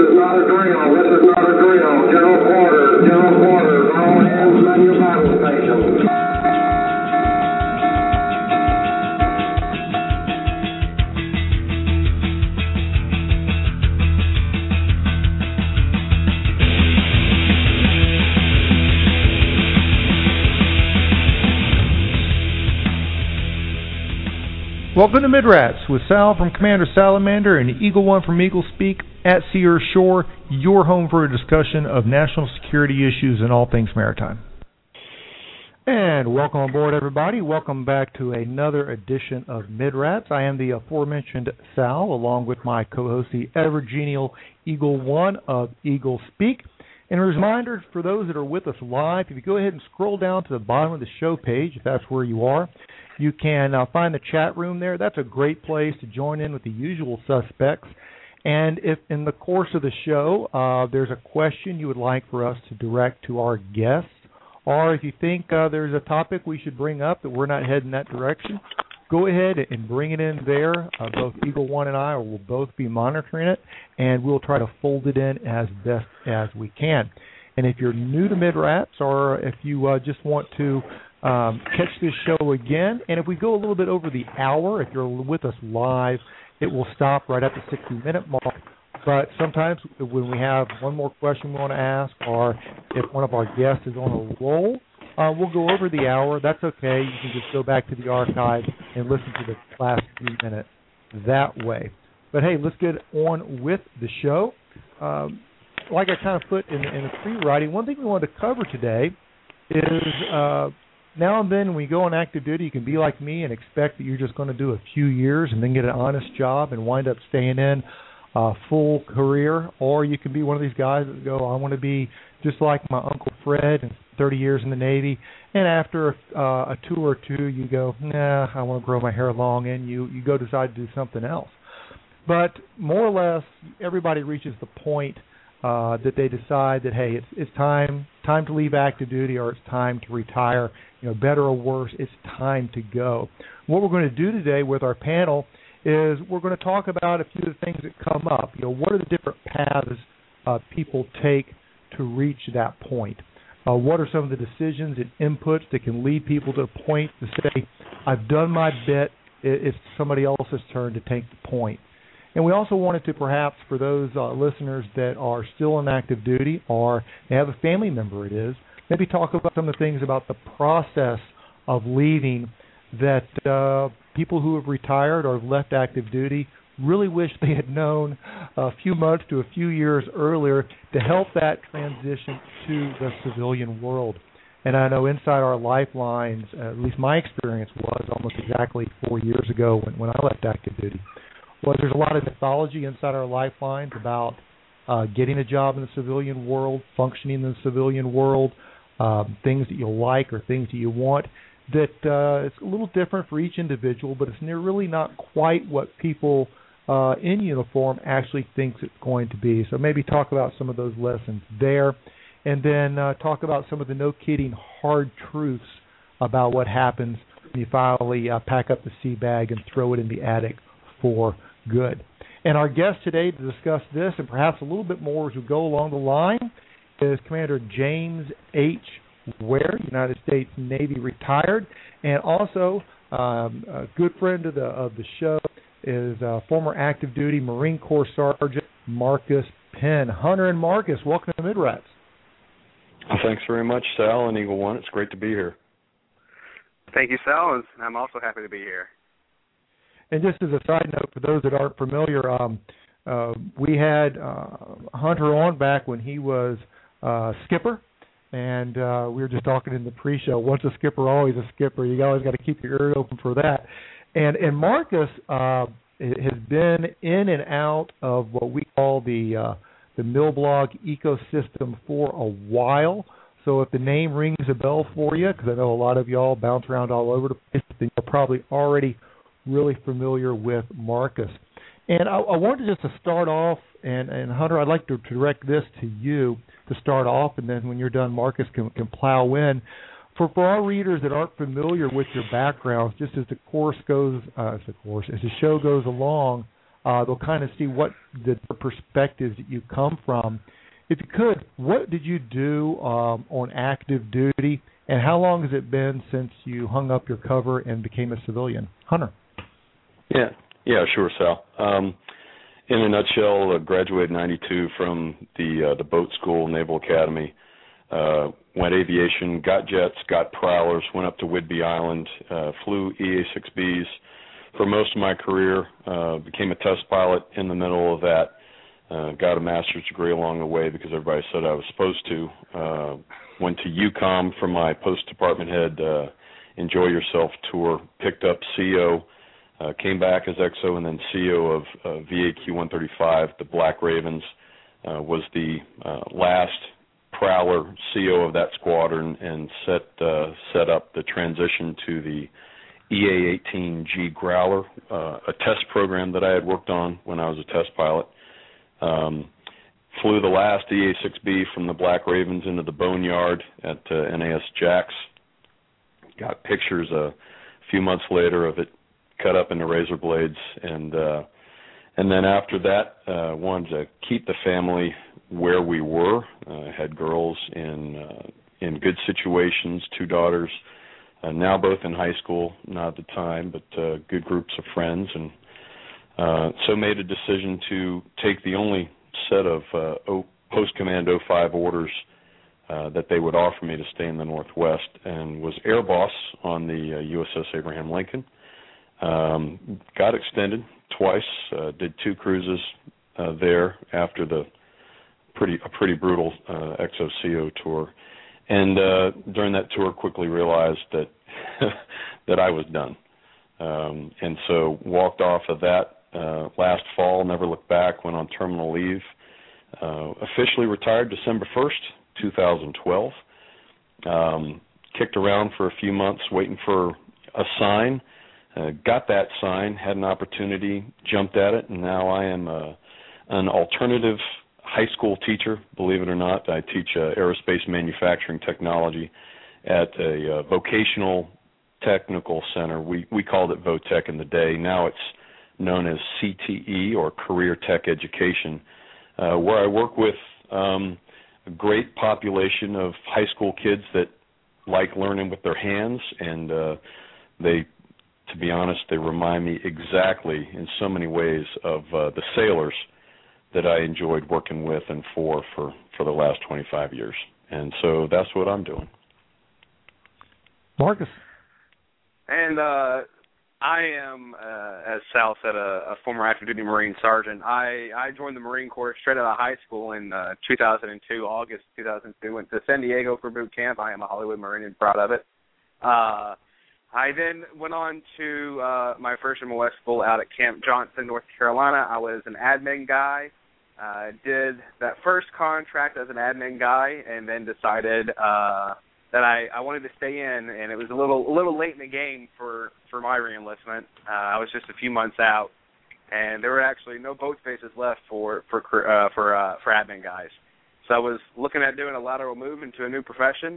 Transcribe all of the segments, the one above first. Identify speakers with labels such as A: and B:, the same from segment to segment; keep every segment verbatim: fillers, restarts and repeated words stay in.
A: is not a drill. This is not a drill. General quarters. General quarters. All hands ready your battle stations.
B: Welcome to Midrats with Sal from Commander Salamander and Eagle One from Eagle Speak at Sea or Shore, your home for a discussion of national security issues and all things maritime. And welcome aboard, everybody. Welcome back to another edition of Midrats. I am the aforementioned Sal, along with my co-host, the ever-genial Eagle One of Eagle Speak. And a reminder for those that are with us live, if you go ahead and scroll down to the bottom of the show page, if that's where you are, you can uh, find the chat room there. That's a great place to join in with the usual suspects. And if in the course of the show uh, there's a question you would like for us to direct to our guests, or if you think uh, there's a topic we should bring up that we're not heading that direction, go ahead and bring it in there. Uh, both Eagle One and I will both be monitoring it, and we'll try to fold it in as best as we can. And if you're new to Midrats, or if you uh, just want to Um, catch this show again, and if we go a little bit over the hour, if you're with us live, it will stop right at the sixty-minute mark. But sometimes when we have one more question we want to ask, or if one of our guests is on a roll, uh, we'll go over the hour. That's okay. You can just go back to the archive and listen to the last three minutes that way. But hey, let's get on with the show. Um, like I kind of put in, in the pre-writing, one thing we wanted to cover today is uh, now and then when you go on active duty, you can be like me and expect that you're just going to do a few years and then get an honest job and wind up staying in a full career. Or you can be one of these guys that go, I want to be just like my Uncle Fred and thirty years in the Navy. And after uh, a tour or two, you go, nah, I want to grow my hair long, and you, you go decide to do something else. But more or less, everybody reaches the point Uh, that they decide that, hey, it's it's time time to leave active duty, or it's time to retire. You know, better or worse, it's time to go. What we're going to do today with our panel is we're going to talk about a few of the things that come up. You know, what are the different paths uh, people take to reach that point? Uh, what are some of the decisions and inputs that can lead people to a point to say, I've done my bit, it's somebody else's turn to take the point. And we also wanted to perhaps, for those uh, listeners that are still in active duty or they have a family member it is, maybe talk about some of the things about the process of leaving that uh, people who have retired or have left active duty really wish they had known a few months to a few years earlier to help that transition to the civilian world. And I know inside our lifelines, uh, at least my experience was almost exactly four years ago when, when I left active duty. Well, there's a lot of mythology inside our lifelines about uh, getting a job in the civilian world, functioning in the civilian world, um, things that you like or things that you want, that uh, it's a little different for each individual, but it's near really not quite what people uh, in uniform actually thinks it's going to be. So maybe talk about some of those lessons there, and then uh, talk about some of the no-kidding hard truths about what happens when you finally uh, pack up the sea bag and throw it in the attic for good. And our guest today to discuss this and perhaps a little bit more as we go along the line is Commander James H. Ware, United States Navy retired, and also um, a good friend of the of the show is uh, former active duty Marine Corps Sergeant Marcus Penn. Hunter and Marcus, welcome to Midrats.
C: Well, thanks very much, Sal and Eagle One. It's great to be here.
D: Thank you, Sal, and I'm also happy to be here.
B: And just as a side note, for those that aren't familiar, um, uh, we had uh, Hunter on back when he was uh, skipper, and uh, we were just talking in the pre-show. Once a skipper, always a skipper. You always got to keep your ear open for that. And and Marcus uh, has been in and out of what we call the uh, the Milblog ecosystem for a while. So if the name rings a bell for you, because I know a lot of y'all bounce around all over the place, then you're probably already really familiar with Marcus. And I, I wanted just to start off, and, and Hunter, I'd like to direct this to you to start off, and then when you're done, Marcus can, can plow in. For, for our readers that aren't familiar with your backgrounds, just as the course goes, uh, as the course, as the show goes along, Uh, they'll kind of see what the perspectives that you come from. If you could, what did you do um, on active duty, and how long has it been since you hung up your cover and became a civilian? Hunter.
C: Yeah, yeah, sure, Sal. Um, in a nutshell, I graduated in ninety-two from the uh, the boat school, Naval Academy. Uh, went aviation, got jets, got prowlers, went up to Whidbey Island, uh, flew E A six Bs for most of my career, uh, became a test pilot in the middle of that, uh, got a master's degree along the way because everybody said I was supposed to. Uh, went to U COM for my post-department head uh, Enjoy Yourself tour, picked up C O, uh, came back as X O, and then C O of uh, V A Q one thirty-five, the Black Ravens, uh, was the uh, last Prowler C O of that squadron, and set uh, set up the transition to the E A eighteen G Growler, uh, a test program that I had worked on when I was a test pilot. Um, flew the last E A six B from the Black Ravens into the Boneyard at uh, N A S Jax. Got pictures a few months later of it cut up into razor blades, and uh, and then after that, uh, wanted to keep the family where we were. Uh, had girls in uh, in good situations, two daughters, uh, now both in high school, not at the time, but uh, good groups of friends, and uh, so made a decision to take the only set of uh, o- post-command oh five orders uh, that they would offer me to stay in the Northwest, and was air boss on the uh, U S S Abraham Lincoln. Um, got extended twice, uh, did two cruises uh, there after the pretty a pretty brutal uh, X O C O tour, and uh, during that tour quickly realized that that I was done, um, and so walked off of that uh, last fall, never looked back, went on terminal leave, uh, officially retired December first, two thousand twelve, um, kicked around for a few months waiting for a sign, uh, got that sign, had an opportunity, jumped at it, and now I am uh, an alternative high school teacher, believe it or not. I teach uh, aerospace manufacturing technology at a uh, vocational technical center. We we called it VOTEC in the day. Now it's known as C T E, or Career Tech Education, uh, where I work with um, a great population of high school kids that like learning with their hands, and uh, they, to be honest, they remind me exactly in so many ways of uh, the sailors that I enjoyed working with and for, for for the last twenty-five years. And so that's what I'm doing.
B: Marcus.
D: And uh, I am, uh, as Sal said, a, a former active duty Marine sergeant. I, I joined the Marine Corps straight out of high school in uh, two thousand two, August two thousand two. Went to San Diego for boot camp. I am a Hollywood Marine and proud of it. Uh, I then went on to uh, my first M O S school out at Camp Johnson, North Carolina. I was an admin guy. Uh, did that first contract as an admin guy, and then decided uh, that I, I wanted to stay in, and it was a little a little late in the game for, for my reenlistment. Uh, I was just a few months out, and there were actually no boat spaces left for for uh, for uh, for admin guys. So I was looking at doing a lateral move into a new profession,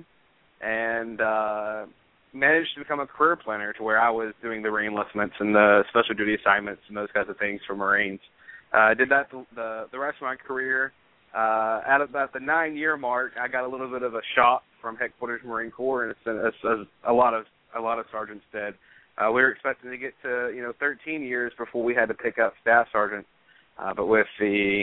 D: and uh, managed to become a career planner to where I was doing the reenlistments and the special duty assignments and those kinds of things for Marines. I uh, did that the, the the rest of my career. Uh, at about the nine-year mark, I got a little bit of a shock from Headquarters Marine Corps, and it's, it's, it's a lot of a lot of sergeants did. Uh, we were expecting to get to you know thirteen years before we had to pick up staff sergeant, uh, but with the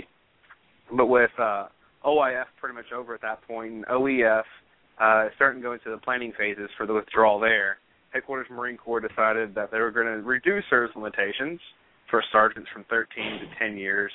D: but with uh, O I F pretty much over at that point, and O E F uh, starting to go into the planning phases for the withdrawal there, Headquarters Marine Corps decided that they were going to reduce service limitations for sergeants from thirteen to ten years.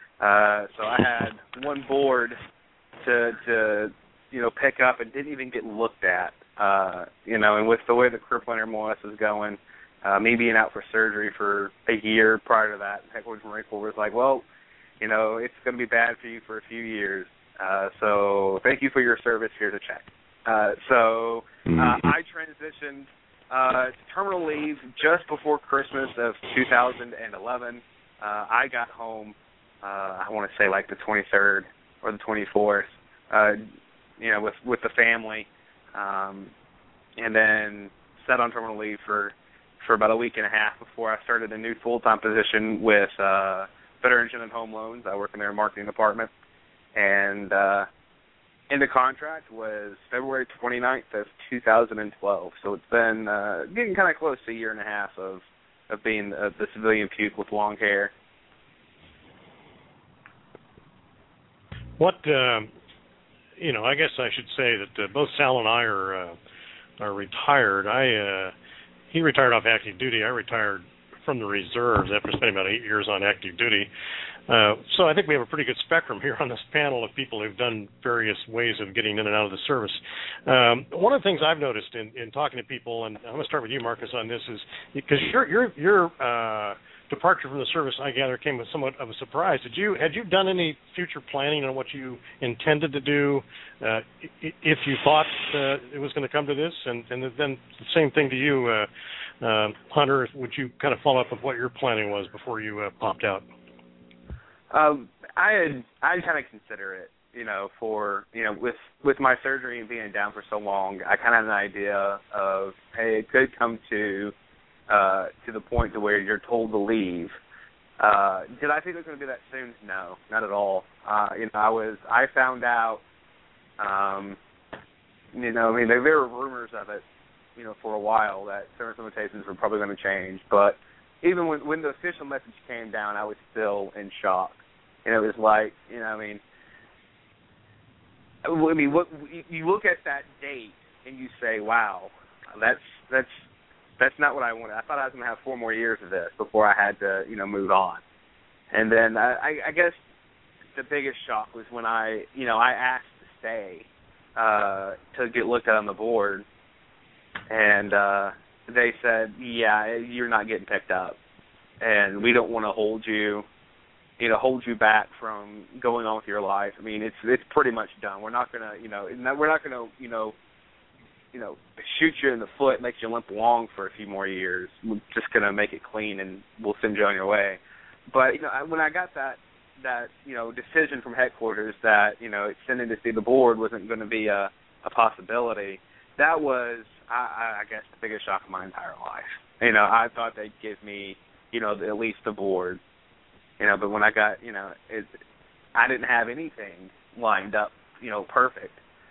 D: Uh, so I had one board to, to, you know, pick up and didn't even get looked at. Uh, you know, and with the way the career planner M O S is going, uh, me being out for surgery for a year prior to that, Headquarters Marine Corps was like, well, you know, it's going to be bad for you for a few years. Uh, so thank you for your service. Here's a check. Uh, so uh, mm-hmm. I transitioned Uh, terminal leave just before Christmas of two thousand eleven. Uh, I got home, uh, I want to say like the twenty-third or the twenty-fourth, uh, you know, with, with the family, um, and then sat on terminal leave for, for about a week and a half before I started a new full-time position with uh, Veterans and Home Loans. I work in their marketing department. And uh, and the contract was February twenty-ninth of two thousand twelve. So it's been uh, getting kind of close to a year and a half of, of being uh, the civilian puke with long hair.
E: What, uh, you know, I guess I should say that uh, both Sal and I are uh, are retired. I uh, he retired off active duty. I retired from the reserves after spending about eight years on active duty. Uh, so I think we have a pretty good spectrum here on this panel of people who've done various ways of getting in and out of the service. Um, one of the things I've noticed in, in talking to people, and I'm going to start with you, Marcus, on this, is because your your your uh, departure from the service, I gather, came with somewhat of a surprise. Did you had you done any future planning on what you intended to do uh, if you thought uh, it was going to come to this? And, and then the same thing to you, uh, uh, Hunter. Would you kind of follow up with what your planning was before you uh, popped out?
D: Um, I had I kind of consider it, you know, for you know, with with my surgery and being down for so long, I kind of had an idea of, hey, it could come to uh, to the point to where you're told to leave. Uh, did I think it was going to be that soon? No, not at all. Uh, you know, I was I found out, um, you know, I mean, there, there were rumors of it, you know, for a while that service limitations were probably going to change, but even when, when the official message came down, I was still in shock. And it was like, you know, I mean, I mean, what, you look at that date and you say, wow, that's that's that's not what I wanted. I thought I was going to have four more years of this before I had to, you know, move on. And then I, I guess the biggest shock was when I, you know, I asked to stay uh, to get looked at on the board, and uh, they said, yeah, you're not getting picked up, and we don't want to hold you, you know, hold you back from going on with your life. I mean, it's it's pretty much done. We're not gonna, you know, we're not gonna, you know, you know, shoot you in the foot, make you limp along for a few more years. We're just gonna make it clean, and we'll send you on your way. But you know, when I got that that you know decision from headquarters that you know extending to see the board wasn't going to be a, a possibility, that was, I, I guess, the biggest shock of my entire life. You know, I thought they'd give me, you know, at least the board. You know, but when I got, you know, it, I didn't have anything lined up, you know, perfect.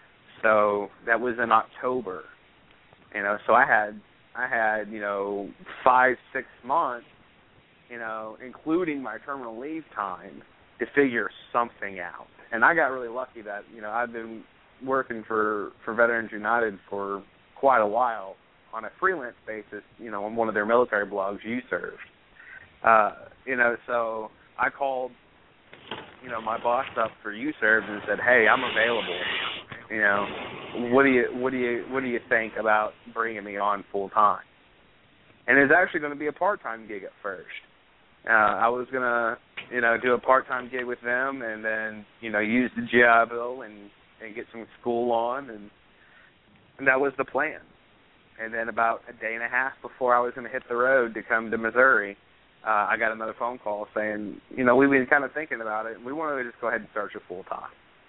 D: So that was in October. You know, so I had, I had, you know, five, six months, you know, including my terminal leave time, to figure something out. And I got really lucky that, you know, I've been working for, for Veterans United for quite a while on a freelance basis, you know, on one of their military blogs, You Served. Uh, you know, so I called, you know, my boss up for You Served and said, hey, I'm available. You know, what do you, what do you, what do you think about bringing me on full time? And it's actually going to be a part-time gig at first. Uh, I was going to, you know, do a part-time gig with them and then, you know, use the G I Bill and, and get some school on, and, and that was the plan. And then about a day and a half before I was going to hit the road to come to Missouri, uh, I got another phone call saying, you know, we've been kind of thinking about it, and we wanted to just go ahead and start you full-time.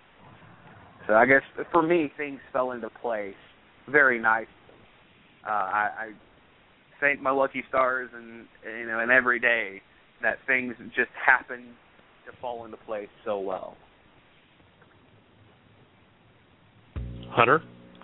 D: So I guess for me, things fell into place very nicely. Uh, I, I thank my lucky stars and, you know, and every day that things just happen to fall into place so well.
E: Hunter?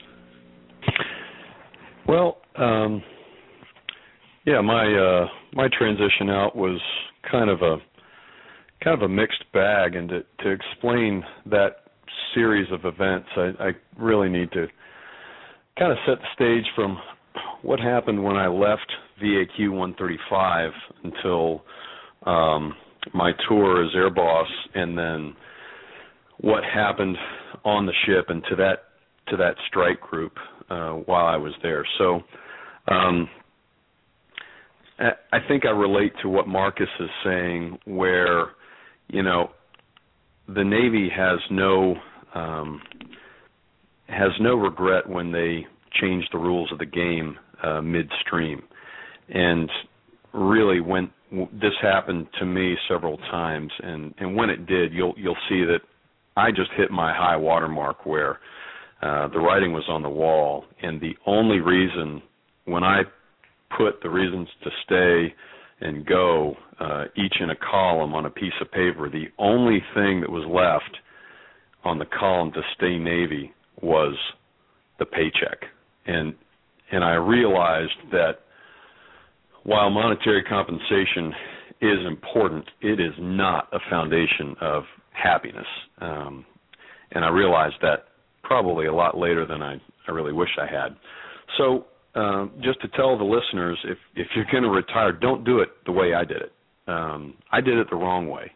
C: Well, um, yeah, my uh, my transition out was kind of a kind of a mixed bag, and to, to explain that series of events, I, I really need to kind of set the stage from what happened when I left V A Q one thirty-five until um, my tour as air boss, and then what happened on the ship and to that to that strike group uh, while I was there. So um, I think I relate to what Marcus is saying, where, you know, the Navy has no um, has no regret when they change the rules of the game uh, midstream. And really, when this happened to me several times, and, and when it did, you'll you'll see that I just hit my high water mark where uh, the writing was on the wall, and the only reason when I put the reasons to stay and go, uh, each in a column on a piece of paper. The only thing that was left on the column to stay Navy was the paycheck. And and I realized that while monetary compensation is important, it is not a foundation of happiness. Um, and I realized that probably a lot later than I, I really wish I had. So uh, just to tell the listeners, if, if you're going to retire, don't do it the way I did it. Um, I did it the wrong way.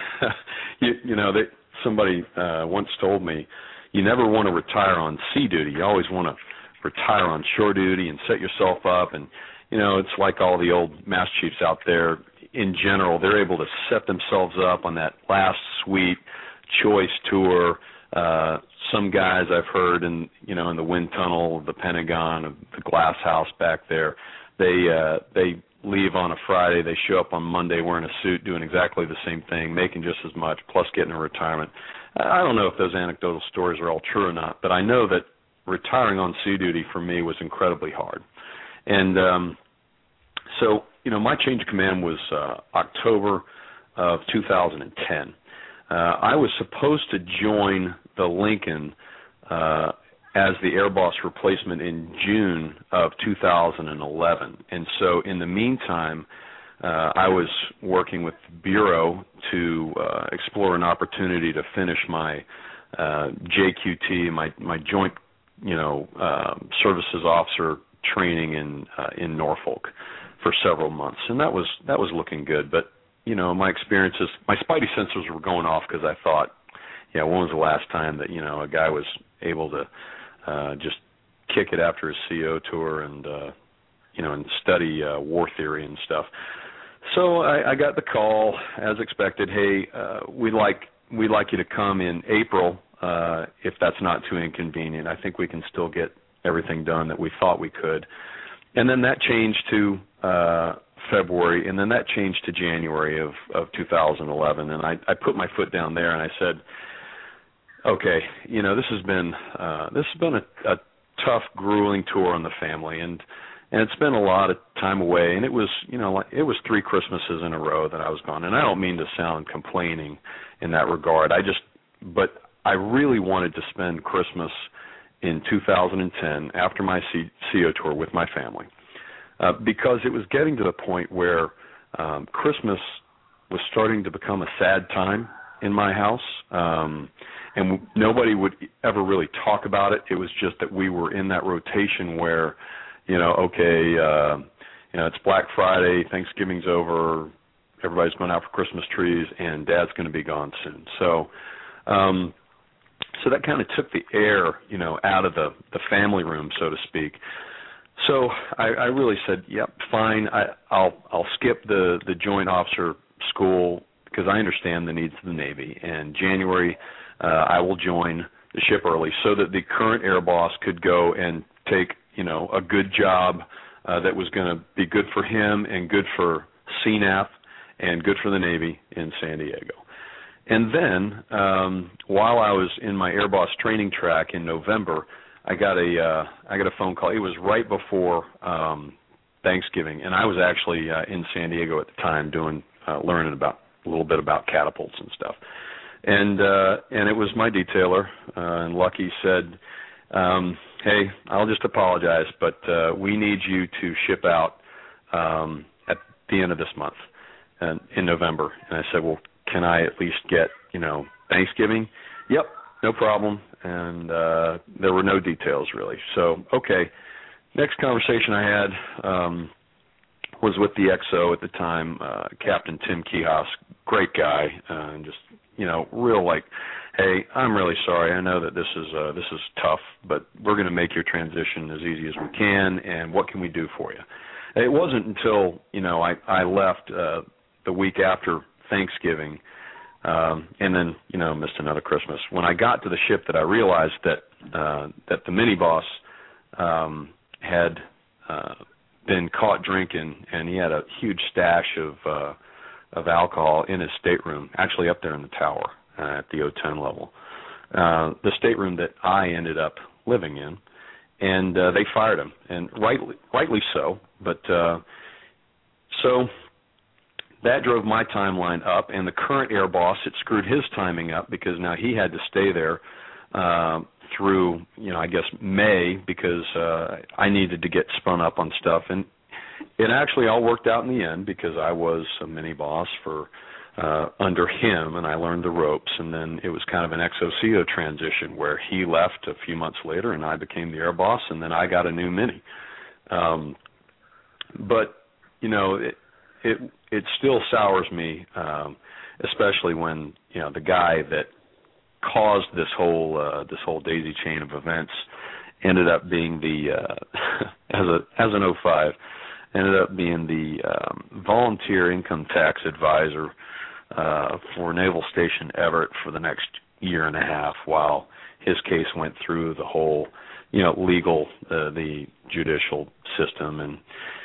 C: you, you know, they, somebody uh, once told me, you never want to retire on sea duty. You always want to retire on shore duty and set yourself up. And, you know, it's like all the old Master Chiefs out there. In general, they're able to set themselves up on that last sweet choice tour. Uh, some guys I've heard in, you know, in the wind tunnel of the Pentagon, of the glass house back there, they uh, they leave on a Friday, they show up on Monday wearing a suit, doing exactly the same thing, making just as much, plus getting a retirement. I don't know if those anecdotal stories are all true or not, but I know that retiring on sea duty for me was incredibly hard. And um, so, you know, my change of command was uh, October of two thousand ten. Uh, I was supposed to join the Lincoln uh, as the Air Boss replacement in June of two thousand eleven. And so in the meantime, uh, I was working with the Bureau to uh, explore an opportunity to finish my uh, J Q T, my, my joint, you know, uh, services officer training in uh, in Norfolk for several months. And that was that was looking good. But, you know, my experiences, my spidey sensors were going off because I thought, yeah, when was the last time that, you know, a guy was able to uh, just kick it after his C O tour and, uh, you know, and study uh, war theory and stuff. So I, I got the call, as expected. Hey, uh, we'd like we'd like you to come in April uh, if that's not too inconvenient. I think we can still get everything done that we thought we could. And then that changed to uh, February, and then that changed to January of, of two thousand eleven. And I, I put my foot down there and I said, okay, you know, this has been uh, this has been a, a tough, grueling tour on the family, and and it's been a lot of time away. And it was, you know, like, it was three Christmases in a row that I was gone. And I don't mean to sound complaining in that regard. I just, but I really wanted to spend Christmas in two thousand ten after my C- CO tour with my family, uh, because it was getting to the point where um, Christmas was starting to become a sad time in my house, um, and nobody would ever really talk about it. It was just that we were in that rotation where, you know, okay, uh, you know, it's Black Friday, Thanksgiving's over, everybody's going out for Christmas trees, and Dad's going to be gone soon. So, um, so that kind of took the air, you know, out of the, the family room, so to speak. So I, I really said, yep, fine. I, I'll I'll skip the, the joint officer school because I understand the needs of the Navy. And January, uh, I will join the ship early so that the current air boss could go and take, you know, a good job uh, that was going to be good for him and good for C NAF and good for the Navy in San Diego. And then, um, while I was in my Air Boss training track in November, I got a uh, I got a phone call. It was right before um, Thanksgiving, and I was actually uh, in San Diego at the time, doing uh, learning about a little bit about catapults and stuff. And uh, and it was my detailer, uh, and Lucky said, um, "Hey, I'll just apologize, but uh, we need you to ship out um, at the end of this month, and in November." And I said, "Well, can I at least get, you know, Thanksgiving?" "Yep, no problem." And uh, there were no details really. So, okay. Next conversation I had um, was with the X O at the time, uh, Captain Tim Kihos, great guy, uh, and just, you know, real like, hey, I'm really sorry. I know that this is uh, this is tough, but we're going to make your transition as easy as we can. And what can we do for you? It wasn't until, you know, I I left uh, the week after Thanksgiving, um, and then, you know, missed another Christmas. When I got to the ship, that I realized that uh, that the mini boss um, had uh, been caught drinking, and he had a huge stash of uh, of alcohol in his stateroom, actually up there in the tower uh, at the O ten level, uh, the stateroom that I ended up living in, and uh, they fired him, and rightly rightly so. But uh, so. that drove my timeline up, and the current air boss, it screwed his timing up because now he had to stay there uh, through, you know, I guess May because uh, I needed to get spun up on stuff. And it actually all worked out in the end because I was a mini boss for uh, under him, and I learned the ropes. And then it was kind of an ex officio transition where he left a few months later, and I became the air boss, and then I got a new mini. Um, but, you know, it, it it still sours me, um, especially when, you know, the guy that caused this whole uh, this whole daisy chain of events ended up being the uh, as a as an oh five ended up being the um, volunteer income tax advisor uh, for Naval Station Everett for the next year and a half while his case went through the whole, you know, legal uh, the judicial system, and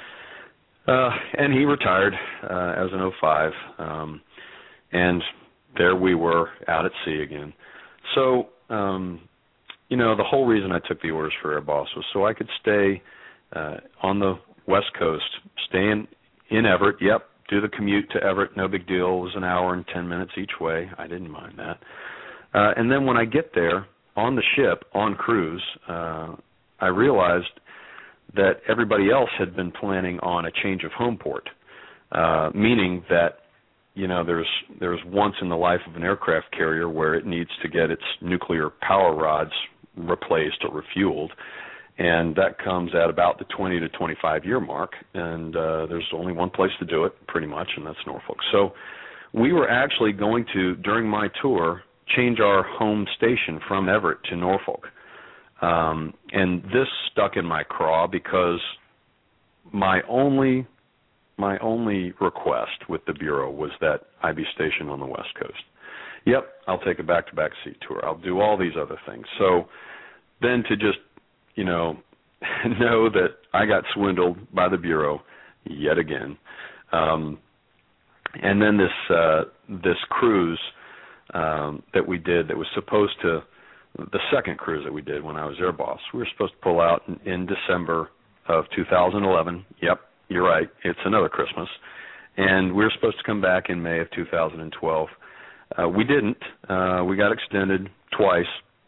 C: uh, and he retired uh, as an oh five, um, and there we were out at sea again. So, um, you know, the whole reason I took the orders for Air Boss was so I could stay uh, on the West Coast, stay in, in Everett. Yep, do the commute to Everett, no big deal. It was an hour and ten minutes each way. I didn't mind that. Uh, and then when I get there on the ship, on cruise, uh, I realized that everybody else had been planning on a change of home port, uh, meaning that, you know, there's there's once in the life of an aircraft carrier where it needs to get its nuclear power rods replaced or refueled, and that comes at about the twenty to twenty-five year mark, and uh, there's only one place to do it, pretty much, and that's Norfolk. So we were actually going to, during my tour, change our home station from Everett to Norfolk. Um, and this stuck in my craw because my only my only request with the Bureau was that I be stationed on the West Coast. Yep, I'll take a back-to-back seat tour. I'll do all these other things. So then to just, you know, know that I got swindled by the Bureau yet again. Um, and then this uh, this cruise um, that we did that was supposed to, the second cruise that we did when I was Air Boss, we were supposed to pull out in, in December of two thousand eleven. Yep, you're right. It's another Christmas. And we were supposed to come back in May of two thousand twelve. Uh, we didn't. Uh, we got extended twice.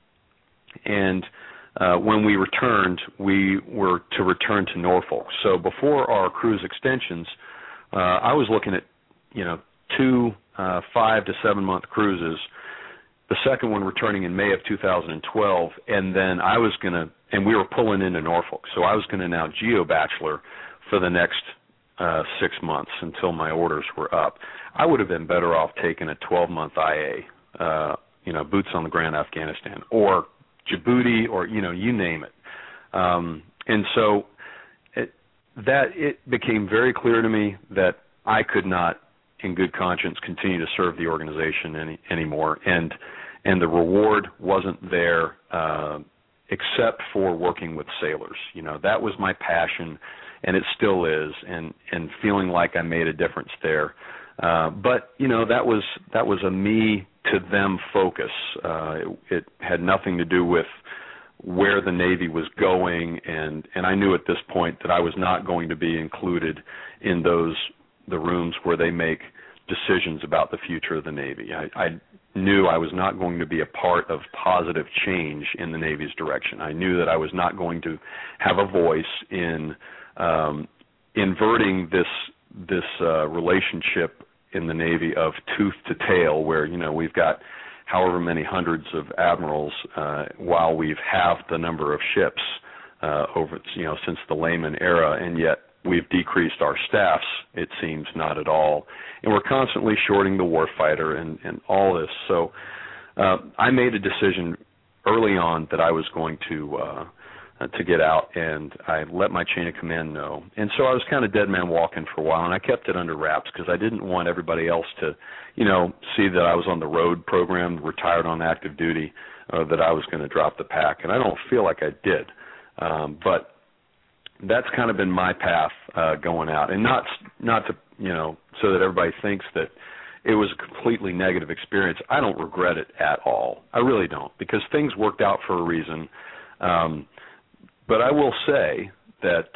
C: And uh, when we returned, we were to return to Norfolk. So before our cruise extensions, uh, I was looking at, you know, two uh, five to seven month cruises. The second one returning in May of two thousand twelve, and then I was going to, and we were pulling into Norfolk, so I was going to now geo-bachelor for the next uh, six months until my orders were up. I would have been better off taking a twelve month I A, uh, you know, boots on the ground Afghanistan, or Djibouti, or, you know, you name it. Um, and so it, that it became very clear to me that I could not, in good conscience, continue to serve the organization any, anymore, and and the reward wasn't there uh, except for working with sailors. You know, that was my passion, and it still is, and and feeling like I made a difference there. Uh, but you know, that was that was a me to them focus. Uh, it, it had nothing to do with where the Navy was going, and and I knew at this point that I was not going to be included in those the rooms where they make decisions about the future of the Navy. I, I knew I was not going to be a part of positive change in the Navy's direction. I knew that I was not going to have a voice in um, inverting this this uh, relationship in the Navy of tooth to tail, where, you know, we've got however many hundreds of admirals uh, while we've halved the number of ships uh, over, you know, since the Lehman era, and yet we've decreased our staffs, it seems, not at all. And we're constantly shorting the warfighter and, and all this. So uh, I made a decision early on that I was going to uh, to get out, and I let my chain of command know. And so I was kind of dead man walking for a while, and I kept it under wraps because I didn't want everybody else to, you know, see that I was on the road program, retired on active duty, uh, that I was going to drop the pack. And I don't feel like I did. Um, but that's kind of been my path uh, going out, and not not to, you know, so that everybody thinks that it was a completely negative experience. I don't regret it at all. I really don't, because things worked out for a reason. Um, but I will say that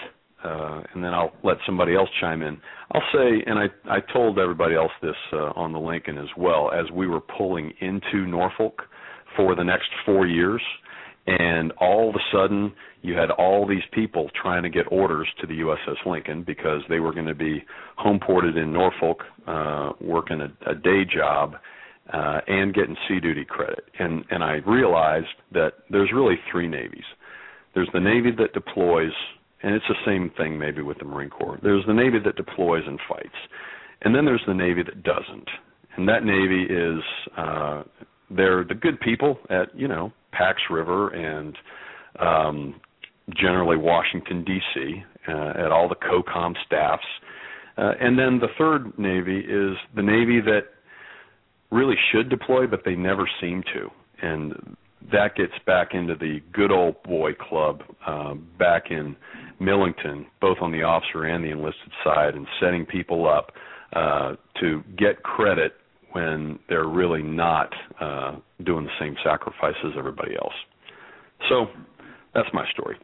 C: uh, and then I'll let somebody else chime in. I'll say, and I, I told everybody else this uh, on the Lincoln as well, as we were pulling into Norfolk for the next four years, and all of a sudden you had all these people trying to get orders to the U S S Lincoln because they were going to be home ported in Norfolk, uh, working a, a day job, uh, and getting sea duty credit. And, and I realized that there's really three navies. There's the Navy that deploys, and it's the same thing maybe with the Marine Corps. There's the Navy that deploys and fights. And then there's the Navy that doesn't. And that Navy is, uh, they're the good people at, you know, Pax River and um, generally Washington, D C, uh, at all the COCOM staffs. Uh, and then the third Navy is the Navy that really should deploy, but they never seem to. And that gets back into the good old boy club uh, back in Millington, both on the officer and the enlisted side, and setting people up uh, to get credit when they're really not uh, doing the same sacrifice as everybody else. So that's my story.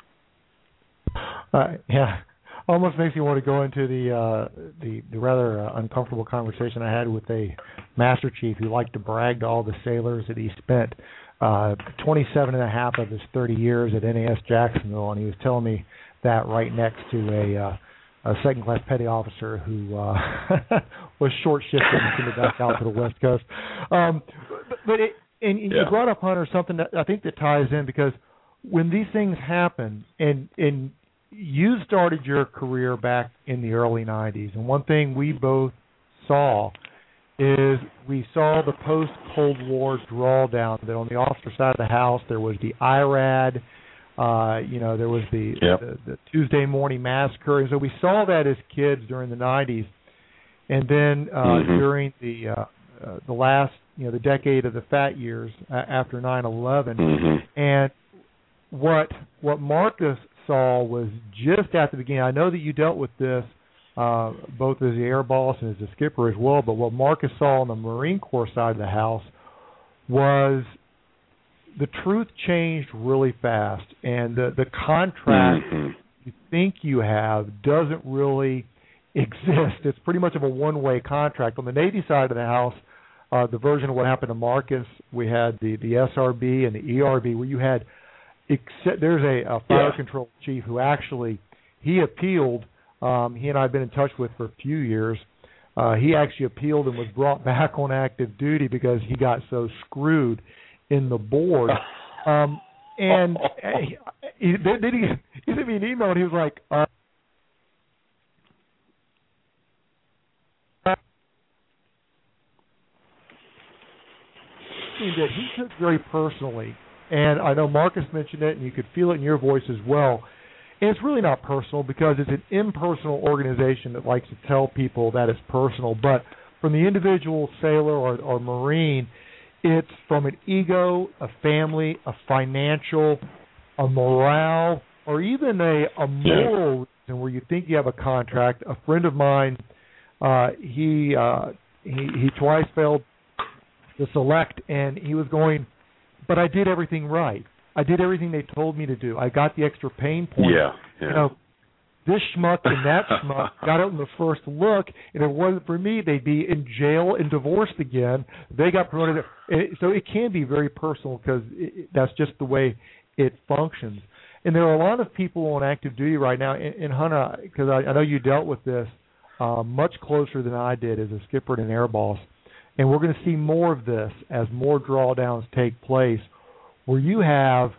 B: Uh, yeah, almost makes me want to go into the uh, the, the rather uh, uncomfortable conversation I had with a Master Chief who liked to brag to all the sailors that he spent uh, twenty-seven and a half of his thirty years at N A S Jacksonville, and he was telling me that right next to a uh, a second-class petty officer who uh, was short-shifted and sent back out to the West Coast. Um, but but it, and you
C: yeah.
B: brought up, Hunter, something that I think that ties in, because when these things happen, and and you started your career back in the early nineties, and one thing we both saw is we saw the post-Cold War drawdown, that on the officer side of the house there was the I RAD, Uh, you know, there was the,
C: yep.
B: the the Tuesday morning massacre, and so we saw that as kids during the nineties, and then uh,
C: mm-hmm.
B: during the uh, uh, the last, you know, the decade of the fat years uh, after nine eleven,
C: mm-hmm.
B: and what what Marcus saw was just at the beginning. I know that you dealt with this uh, both as the air boss and as a skipper as well, but what Marcus saw on the Marine Corps side of the house was the truth changed really fast, and the, the contract
C: mm-hmm.
B: you think you have doesn't really exist. It's pretty much of a one-way contract. On the Navy side of the house, uh, the version of what happened to Marcus, we had the, the S R B and the E R B, where you had, except, there's a, a fire
C: yeah.
B: control chief who actually, he appealed, um, he and I have been in touch with for a few years. Uh, he actually appealed and was brought back on active duty because he got so screwed in the board. Um, and he, he, then he, he sent me an email, and he was like, uh, that he took very personally, and I know Marcus mentioned it, and you could feel it in your voice as well. And it's really not personal, because it's an impersonal organization that likes to tell people that it's personal. But from the individual sailor or, or Marine, it's from an ego, a family, a financial, a morale, or even a, a moral reason where you think you have a contract. A friend of mine, uh, he, uh, he he twice failed the select, and he was going, but I did everything right. I did everything they told me to do. I got the extra pain point.
C: Yeah, yeah.
B: You know, this schmuck and that schmuck got out in the first look, and if it wasn't for me, they'd be in jail and divorced again. They got promoted. So it can be very personal, because that's just the way it functions. And there are a lot of people on active duty right now, and, and Hunter, because I, I know you dealt with this uh, much closer than I did as a skipper and an air boss, and we're going to see more of this as more drawdowns take place, where you have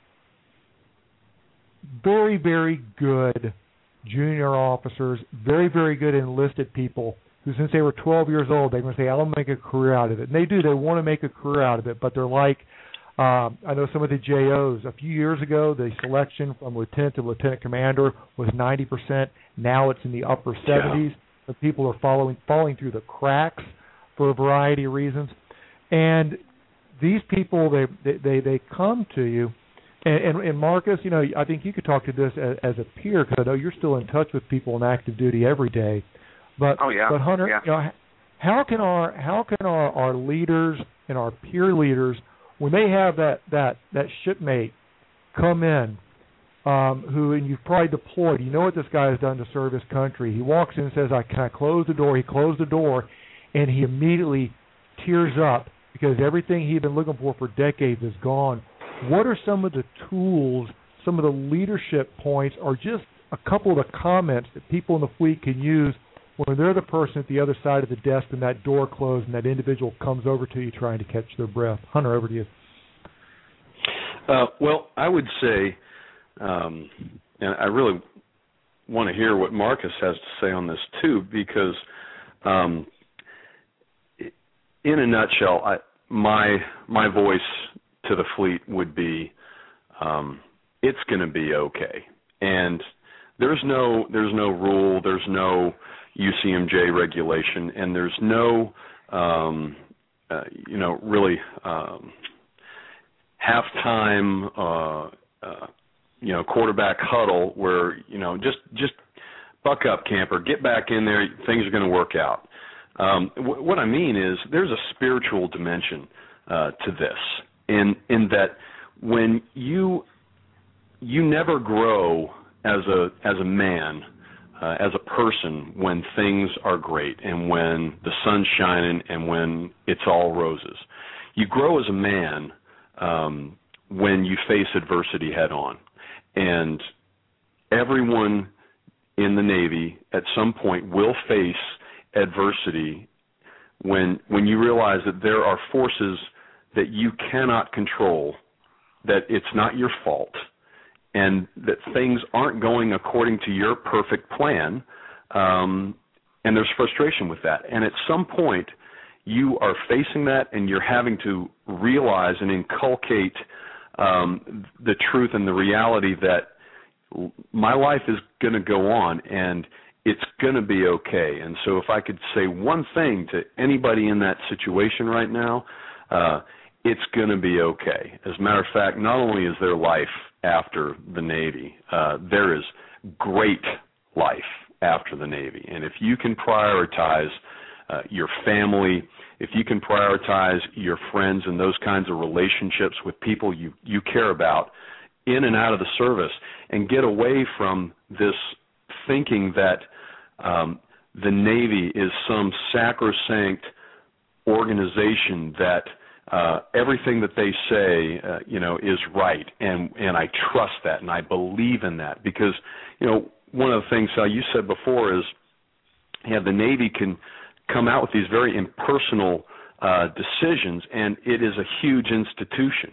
B: very, very good junior officers, very, very good enlisted people who, since they were twelve years old, they're going to say, I'll make a career out of it. And they do. They want to make a career out of it, but they're like, um, I know some of the J Os. A few years ago, the selection from lieutenant to lieutenant commander was ninety percent. Now it's in the upper seventies. Yeah. So people are following, falling through the cracks for a variety of reasons. And these people, they they, they come to you. And, and, and Marcus, you know, I think you could talk to this as, as a peer, because I know you're still in touch with people on active duty every day. But,
D: oh, yeah.
B: but Hunter,
D: yeah.
B: you know, how can our how can our, our leaders and our peer leaders, when they have that, that, that shipmate come in um, who, and you've probably deployed, you know what this guy has done to serve his country. He walks in and says, I, can I close the door? He closed the door, and he immediately tears up because everything he had been looking for for decades is gone. What are some of the tools, some of the leadership points, or just a couple of the comments that people in the fleet can use when they're the person at the other side of the desk and that door closed and that individual comes over to you trying to catch their breath? Hunter, over to you.
C: Uh, well, I would say, um, and I really want to hear what Marcus has to say on this too, because um, in a nutshell, I, my my voice to the fleet would be, um, it's going to be okay. And there's no there's no rule, there's no U C M J regulation, and there's no, um, uh, you know, really um, halftime, uh, uh, you know, quarterback huddle where, you know, just just buck up, camper, get back in there, things are going to work out. Um, w- what I mean is there's a spiritual dimension uh, to this, in in that when you you never grow as a as a man, uh, as a person, when things are great and when the sun's shining and when it's all roses. You grow as a man um, when you face adversity head on, and everyone in the Navy at some point will face adversity when when you realize that there are forces that you cannot control, that it's not your fault, and that things aren't going according to your perfect plan, um, and there's frustration with that. And at some point, you are facing that, and you're having to realize and inculcate um, the truth and the reality that my life is going to go on, and it's going to be okay. And so if I could say one thing to anybody in that situation right now, uh, it's going to be okay. As a matter of fact, not only is there life after the Navy, uh, there is great life after the Navy. And if you can prioritize uh, your family, if you can prioritize your friends and those kinds of relationships with people you, you care about in and out of the service, and get away from this thinking that um, the Navy is some sacrosanct organization that uh, everything that they say, uh, you know, is right, and and I trust that, and I believe in that, because, you know, one of the things uh, you said before is, yeah, the Navy can come out with these very impersonal uh, decisions, and it is a huge institution.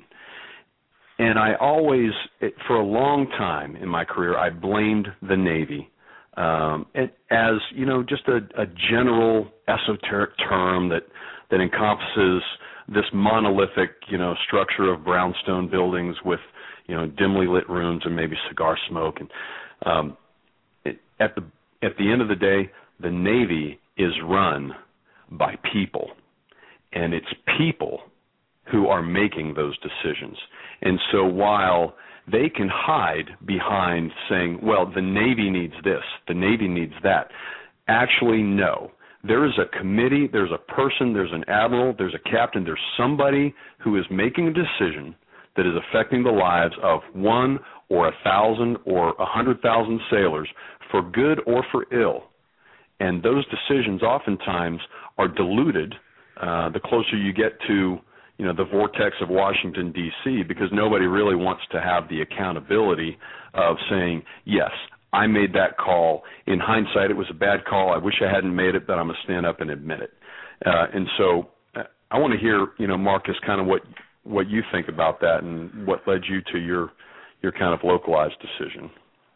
C: And I always, for a long time in my career, I blamed the Navy um, as, you know, just a, a general esoteric term that, that encompasses this monolithic, you know, structure of brownstone buildings with, you know, dimly lit rooms and maybe cigar smoke. And um, it, at the at the end of the day, the Navy is run by people, and it's people who are making those decisions. And so while they can hide behind saying, well, the Navy needs this, the Navy needs that, actually, no. There is a committee, there's a person, there's an admiral, there's a captain, there's somebody who is making a decision that is affecting the lives of one or a thousand or a hundred thousand sailors for good or for ill. And those decisions oftentimes are diluted uh, the closer you get to, you know, the vortex of Washington, D C, because nobody really wants to have the accountability of saying, yes, I made that call. In hindsight, it was a bad call. I wish I hadn't made it, but I'm going to stand up and admit it. Uh, and so uh, I want to hear, you know, Marcus, kind of what what you think about that and what led you to your your kind of localized decision.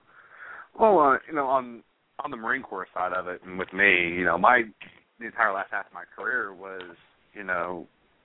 D: Well, uh, you know, on on the Marine Corps side of it, and with me, you know, my the entire last half of my career was, you know,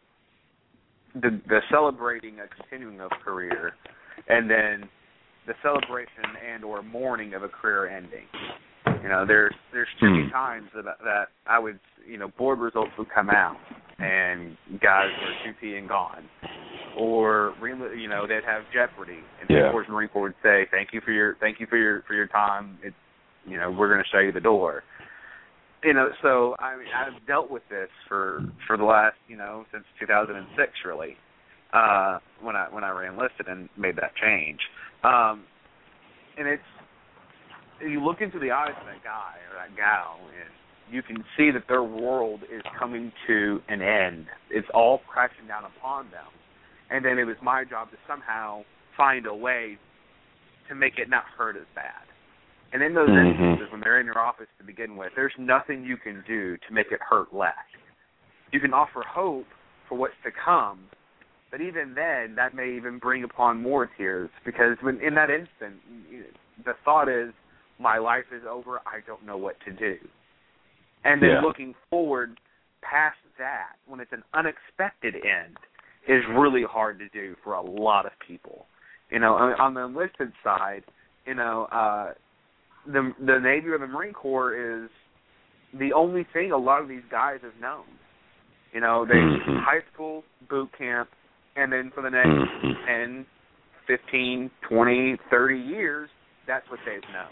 D: the, the celebrating a continuing of career, and then the celebration and or mourning of a career ending. You know, there's there's too many times that that I would, you know, board results would come out and guys were two P and gone, or you know they'd have jeopardy, and
C: yeah.
D: the Corps Marine Corps would say thank you for your thank you for your for your time. It's, you know, we're going to show you the door. You know, so I mean, I've dealt with this for for the last, you know, since two thousand six really, uh, when I when I re-enlisted and made that change. Um, and it's you look into the eyes of that guy or that gal, and you can see that their world is coming to an end. It's all crashing down upon them. And then it was my job to somehow find a way to make it not hurt as bad. And in those mm-hmm. instances, when they're in your office to begin with, there's nothing you can do to make it hurt less. You can offer hope for what's to come, but even then, that may even bring upon more tears, because when in that instant, the thought is, my life is over, I don't know what to do. And then yeah. looking forward past that, when it's an unexpected end, is really hard to do for a lot of people. You know, on the enlisted side, you know, uh, the the Navy or the Marine Corps is the only thing a lot of these guys have known. You know, they mm-hmm. high school, boot camp, and then for the next mm-hmm. ten, fifteen, twenty, thirty years, that's what they've known.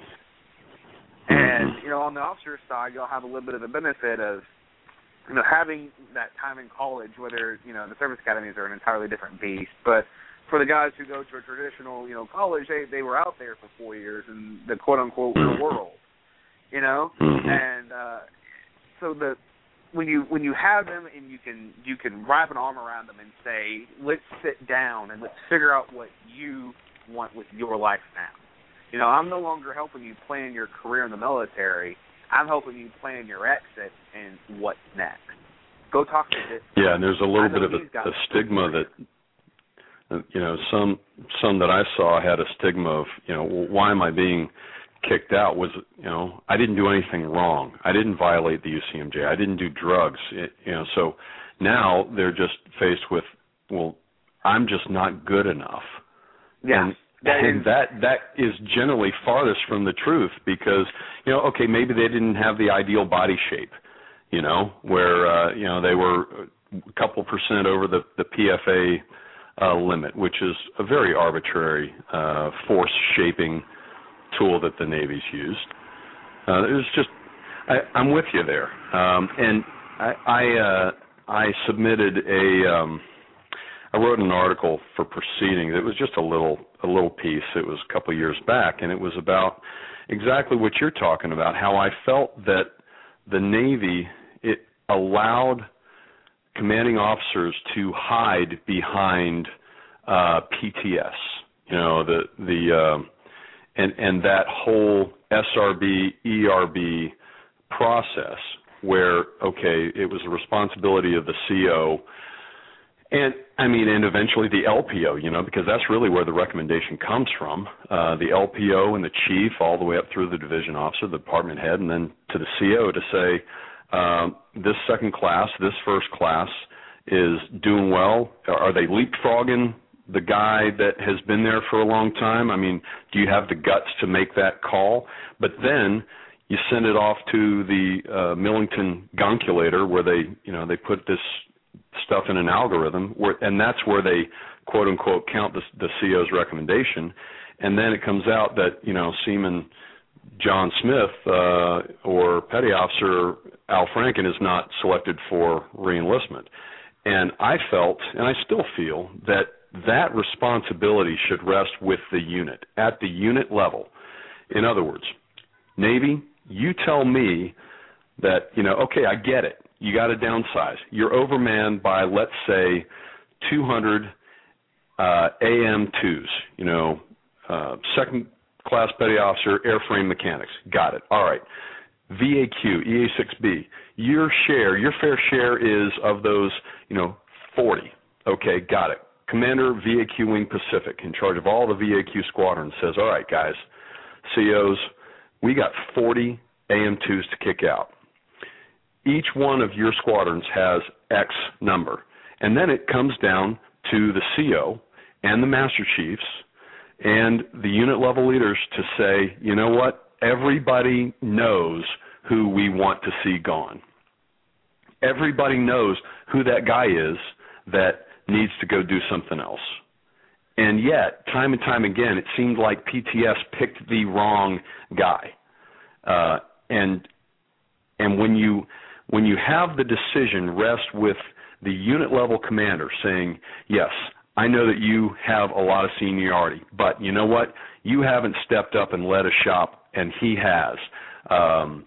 D: And, you know, on the officer side, you'll have a little bit of the benefit of, you know, having that time in college, whether, you know, the service academies are an entirely different beast. But for the guys who go to a traditional, you know, college, they, they were out there for four years in the quote-unquote real world, you know? And uh, so the when you when you have them and you can you can wrap an arm around them and say, let's sit down and let's figure out what you want with your life now. You know, I'm no longer helping you plan your career in the military. I'm helping you plan your exit and what's next. Go talk to this.
C: Yeah, and there's a little bit of a, a stigma that, you know, some some that I saw had a stigma of, you know, well, why am I being kicked out? Was, you know, I didn't do anything wrong. I didn't violate the U C M J. I didn't do drugs. It, you know, so now they're just faced with, well, I'm just not good enough.
D: Yeah.
C: And, And that that is generally farthest from the truth, because, you know, okay, maybe they didn't have the ideal body shape, you know, where, uh, you know, they were a couple percent over the, the P F A uh, limit, which is a very arbitrary uh, force shaping tool that the Navy's used. Uh, it was just, I, I'm with you there. Um, and I I, uh, I submitted a... Um, I wrote an article for Proceedings. It was just a little a little piece. It was a couple of years back, and it was about exactly what you're talking about, how I felt that the Navy, it allowed commanding officers to hide behind uh, P T S, you know, the the um, and and that whole S R B, E R B process where, okay, it was the responsibility of the C O. And, I mean, and eventually the L P O, you know, because that's really where the recommendation comes from, uh, the L P O and the chief all the way up through the division officer, the department head, and then to the C O to say, um, this second class, this first class is doing well. Are they leapfrogging the guy that has been there for a long time? I mean, do you have the guts to make that call? But then you send it off to the uh, Millington Gunculator where they, you know, they put this stuff in an algorithm, where, and that's where they, quote unquote, count the, the C O's recommendation, and then it comes out that, you know, Seaman John Smith uh, or Petty Officer Al Franken is not selected for reenlistment. And I felt, and I still feel, that that responsibility should rest with the unit, at the unit level. In other words, Navy, you tell me that, you know, okay, I get it. You got to downsize. You're overmanned by, let's say, two hundred uh, A M twos, you know, uh, second class petty officer, airframe mechanics. Got it. All right. V A Q, E A six B, your share, your fair share is of those, you know, forty. Okay, got it. Commander V A Q Wing Pacific, in charge of all the V A Q squadrons, says, all right, guys, C Os, we got forty A M twos to kick out. Each one of your squadrons has X number. And then it comes down to the C O and the Master Chiefs and the unit level leaders to say, you know what, everybody knows who we want to see gone. Everybody knows who that guy is that needs to go do something else. And yet, time and time again, it seemed like P T S picked the wrong guy. Uh, and and when you when you have the decision rest with the unit level commander saying, yes, I know that you have a lot of seniority, but you know what? You haven't stepped up and led a shop, and he has. Um,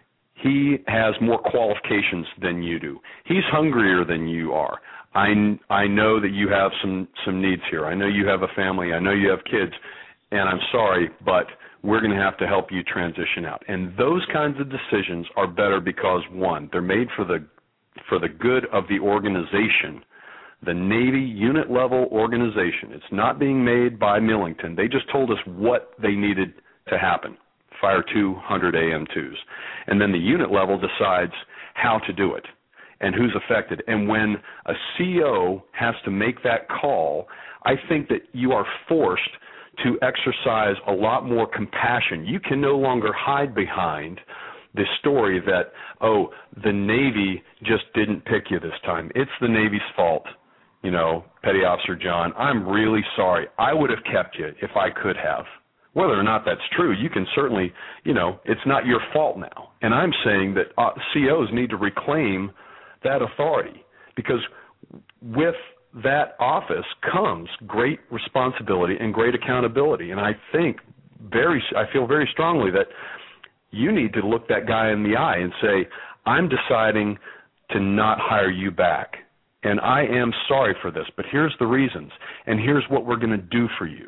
C: he has more qualifications than you do. He's hungrier than you are. I, I know that you have some, some needs here. I know you have a family. I know you have kids, and I'm sorry, but we're going to have to help you transition out. And those kinds of decisions are better because, one, they're made for the for the good of the organization, the Navy unit-level organization. It's not being made by Millington. They just told us what they needed to happen, fire two hundred A M twos. And then the unit level decides how to do it and who's affected. And when a C O has to make that call, I think that you are forced to exercise a lot more compassion. You can no longer hide behind the story that, oh, the Navy just didn't pick you this time. It's the Navy's fault. You know, Petty Officer John, I'm really sorry. I would have kept you if I could have. Whether or not that's true, you can certainly, you know, it's not your fault now. And I'm saying that uh, C Os need to reclaim that authority, because with that office comes great responsibility and great accountability. And I think very, I feel very strongly that you need to look that guy in the eye and say, I'm deciding to not hire you back. And I am sorry for this, but here's the reasons, and here's what we're going to do for you.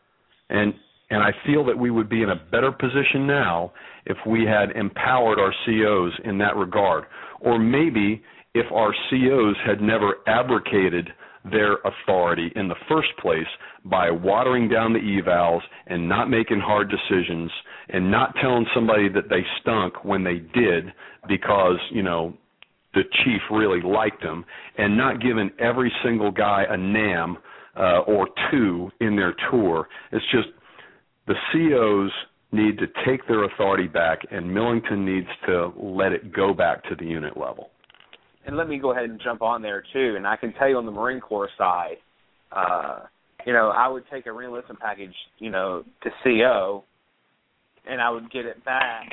C: And and I feel that we would be in a better position now if we had empowered our C Os in that regard. Or maybe if our C Os had never abdicated their authority in the first place by watering down the evals and not making hard decisions and not telling somebody that they stunk when they did because, you know, the chief really liked them, and not giving every single guy a N A M uh, or two in their tour. It's just the C Os need to take their authority back, and Millington needs to let it go back to the unit level.
D: And let me go ahead and jump on there, too. And I can tell you on the Marine Corps side, uh, you know, I would take a re-enlistment package, you know, to C O, and I would get it back,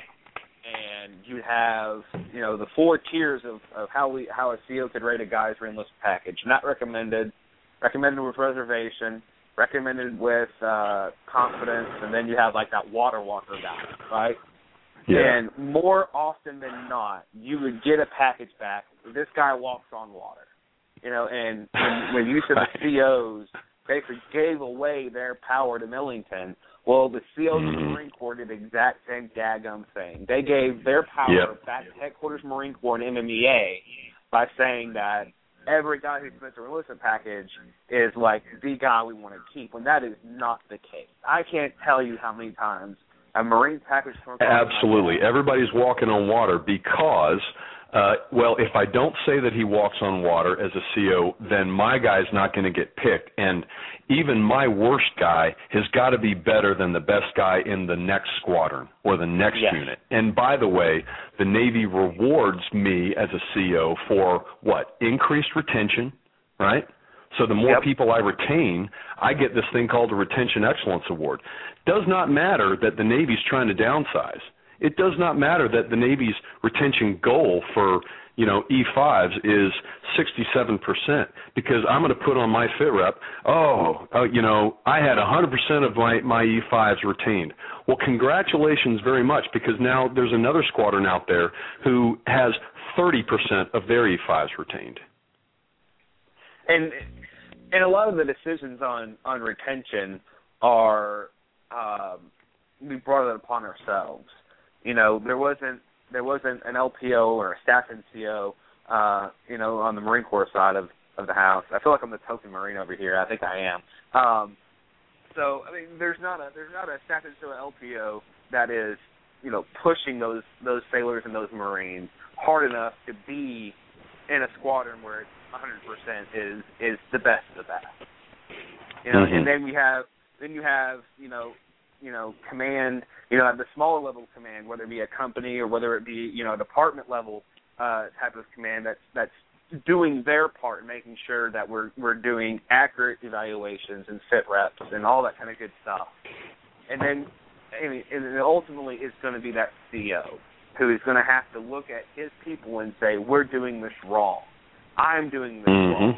D: and you'd have, you know, the four tiers of, of how we how a C O could rate a guy's re-enlistment package. Not recommended, recommended with reservation, recommended with uh, confidence, and then you have, like, that water walker guy, right? Yeah. And more often than not, you would get a package back. This guy walks on water, you know. And when, when you said the C Os basically gave away their power to Millington, well, the C Os mm-hmm. of the Marine Corps did the exact same daggum thing. They gave their power yep. back to Headquarters Marine Corps and M M E A by saying that every guy who submits a enlistment package is like the guy we want to keep, when that is not the case. I can't tell you how many times a Marine package.
C: Absolutely. Everybody's walking on water because, uh, well, if I don't say that he walks on water as a C O, then my guy's not going to get picked. And even my worst guy has got to be better than the best guy in the next squadron or the next yes. unit. And by the way, the Navy rewards me as a C O for what? Increased retention, right? So the more yep. people I retain, I get this thing called a Retention Excellence Award. Does not matter that the Navy's trying to downsize. It does not matter that the Navy's retention goal for, you know, E fives is sixty-seven percent, because I'm going to put on my fit rep, oh, uh, you know, I had one hundred percent of my, my E fives retained. Well, congratulations very much, because now there's another squadron out there who has thirty percent of their E fives retained.
D: And and a lot of the decisions on, on retention are um, we brought it upon ourselves. You know, there wasn't there wasn't an L P O or a staff N C O, uh, you know, on the Marine Corps side of, of the house. I feel like I'm the token Marine over here. I think I am. Um, so I mean, there's not a there's not a staff N C O or L P O that is, you know, pushing those those sailors and those Marines hard enough to be in a squadron where it's one hundred percent is is the best of the best. You know, mm-hmm. and then you have then you have you know you know command you know at the smaller level of command, whether it be a company or whether it be you know a department level uh, type of command that's that's doing their part in making sure that we're we're doing accurate evaluations and fit reps and all that kind of good stuff. And then I mean, and ultimately it's going to be that C O who is going to have to look at his people and say, we're doing this wrong. I'm doing this mm-hmm. wrong.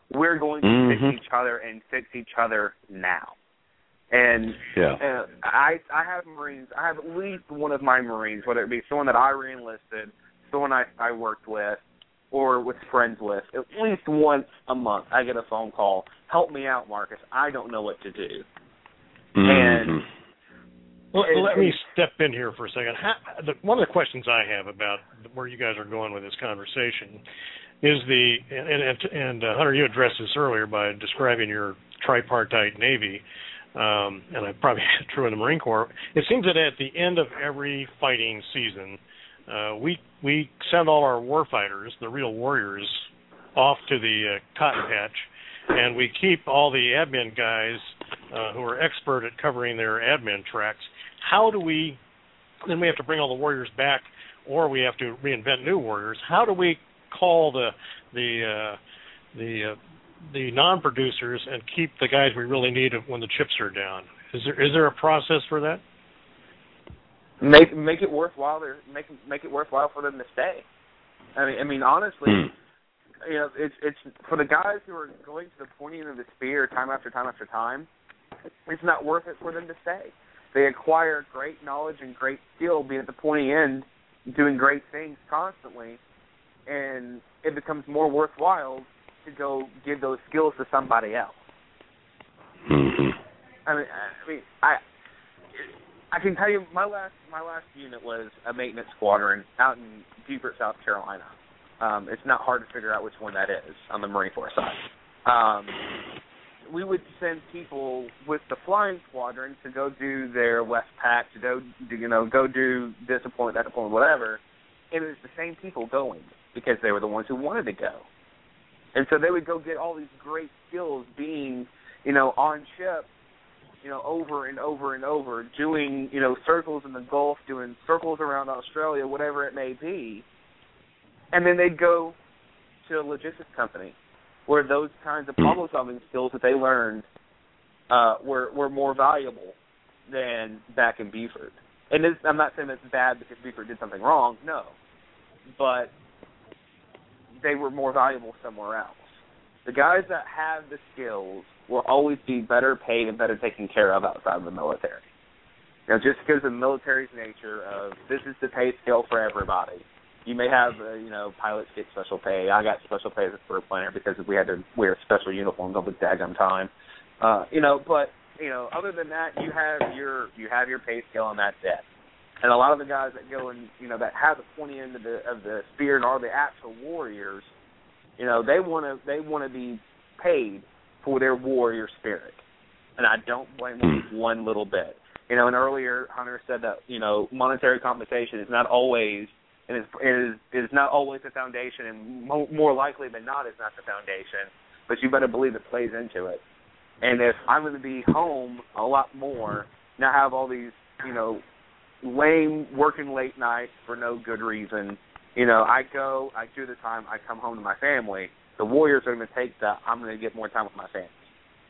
D: We're going to
C: mm-hmm.
D: fix each other and fix each other now. And
C: yeah.
D: uh, I I have Marines. I have at least one of my Marines, whether it be someone that I re-enlisted, someone I, I worked with, or was friends with. At least once a month, I get a phone call. Help me out, Marcus. I don't know what to do.
C: Mm-hmm.
D: And
E: well,
D: it,
E: let
D: it,
E: me step in here for a second. How, the, one of the questions I have about where you guys are going with this conversation is the and and, and uh, Hunter, you addressed this earlier by describing your tripartite Navy. Um, and I probably true in the Marine Corps. It seems that at the end of every fighting season, uh, we we send all our warfighters, the real warriors, off to the uh, cotton patch, and we keep all the admin guys uh, who are expert at covering their admin tracks. How do we? Then we have to bring all the warriors back, or we have to reinvent new warriors. How do we call the the uh, the uh, the non-producers and keep the guys we really need when the chips are down? Is there is there a process for that?
D: Make make it worthwhile. Make make it worthwhile for them to stay. I mean, I mean, honestly,
C: mm.
D: you know, it's it's for the guys who are going to the pointy end of the spear time after time after time. It's not worth it for them to stay. They acquire great knowledge and great skill, being at the pointy end, doing great things constantly, and it becomes more worthwhile to go give those skills to somebody else.
C: Mm-hmm.
D: I mean, I mean, I I can tell you, my last my last unit was a maintenance squadron out in Beaufort, South Carolina. Um, it's not hard to figure out which one that is on the Marine Corps side. Um, we would send people with the flying squadron to go do their West Pack, to go, you know, go do this appointment, that appointment, whatever. And it was the same people going because they were the ones who wanted to go. And so they would go get all these great skills being, you know, on ship, you know, over and over and over, doing, you know, circles in the Gulf, doing circles around Australia, whatever it may be. And then they'd go to a logistics company where those kinds of problem-solving skills that they learned uh, were, were more valuable than back in Beaufort. And this, I'm not saying that's bad because Beaufort did something wrong, no. But they were more valuable somewhere else. The guys that have the skills will always be better paid and better taken care of outside of the military. You know, just because of the military's nature of this is the pay scale for everybody. You may have, uh, you know, pilots get special pay. I got special pay as a crew planner because we had to wear special uniforms all the daggum time. Uh, you know, but you know, other than that, you have your you have your pay scale, and that's it. And a lot of the guys that go and you know that have the pointy end of the of the spear and are the actual warriors, you know, they want to they want to be paid for their warrior spirit, and I don't blame them one little bit. You know, and earlier Hunter said that you know monetary compensation is not always and is is is not always the foundation, and mo- more likely than not is not the foundation. But you better believe it plays into it. And if I'm going to be home a lot more, not have all these you know lame working late nights for no good reason. You know, I go, I do the time, I come home to my family. The Warriors are going to take that. I'm going to get more time with my family.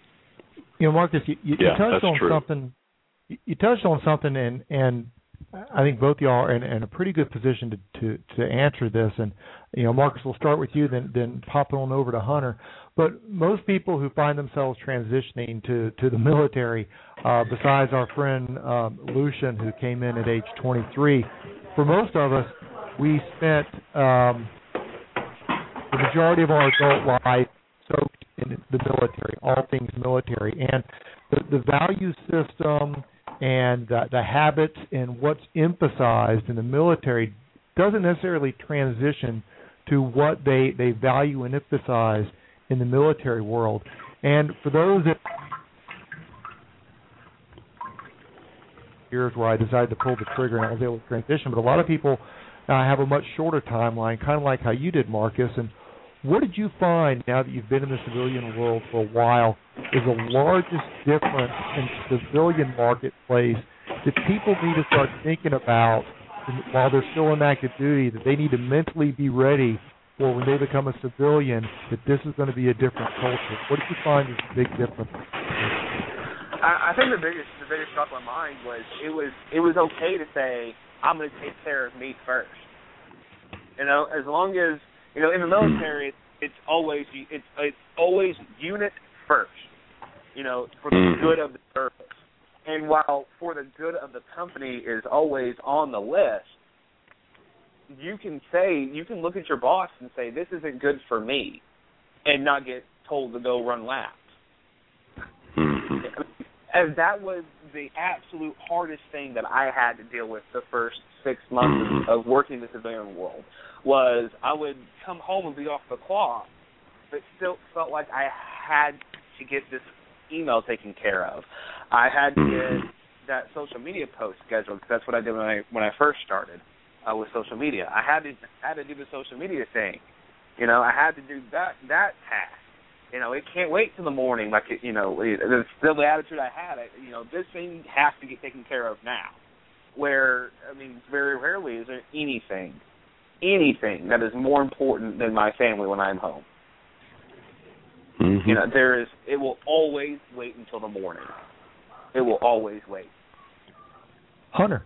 B: You know, Marcus, you, you,
C: yeah,
B: you touched on
C: true.
B: something. You, you touched on something, and and I think both of y'all are in, in a pretty good position to, to to answer this. And you know, Marcus, we'll start with you, then then pop on over to Hunter. But most people who find themselves transitioning to, to the military, uh, besides our friend um, Lucian, who came in at age twenty-three, for most of us, we spent um, the majority of our adult life soaked in the military, all things military. And the, the value system and the, the habits and what's emphasized in the military doesn't necessarily transition to what they, they value and emphasize in the military world. And for those that years where I decided to pull the trigger and I was able to transition, but a lot of people uh, have a much shorter timeline, kind of like how you did, Marcus. And what did you find, now that you've been in the civilian world for a while, is the largest difference in the civilian marketplace that people need to start thinking about while they're still in active duty, that they need to mentally be ready for when they become a civilian, that this is going to be a different culture? What did you find is the big difference?
D: I, I think the biggest the biggest shock on my mind was it was it was okay to say I'm going to take care of me first. You know, as long as you know in the military, it's, it's always it's it's always unit first, you know, for the mm-hmm. good of the service. And while for the good of the company is always on the list, you can say, you can look at your boss and say, this isn't good for me, and not get told to go run laps.
C: Mm-hmm.
D: And that was the absolute hardest thing that I had to deal with the first six months
C: mm-hmm.
D: of, of working in the civilian world, was I would come home and be off the clock, but still felt like I had to get this email taken care of. I had to get that social media post scheduled, because that's what I did when I when I first started uh, with social media. I had to had to do the social media thing. You know, I had to do that that task. You know, it can't wait till the morning. Like, it, you know, it, it's still the attitude I had. I, you know, this thing has to get taken care of now. Where, I mean, very rarely is there anything, anything that is more important than my family when I'm home.
C: Mm-hmm.
D: You know, there is. It will always wait until the morning. It will always wait.
B: Hunter.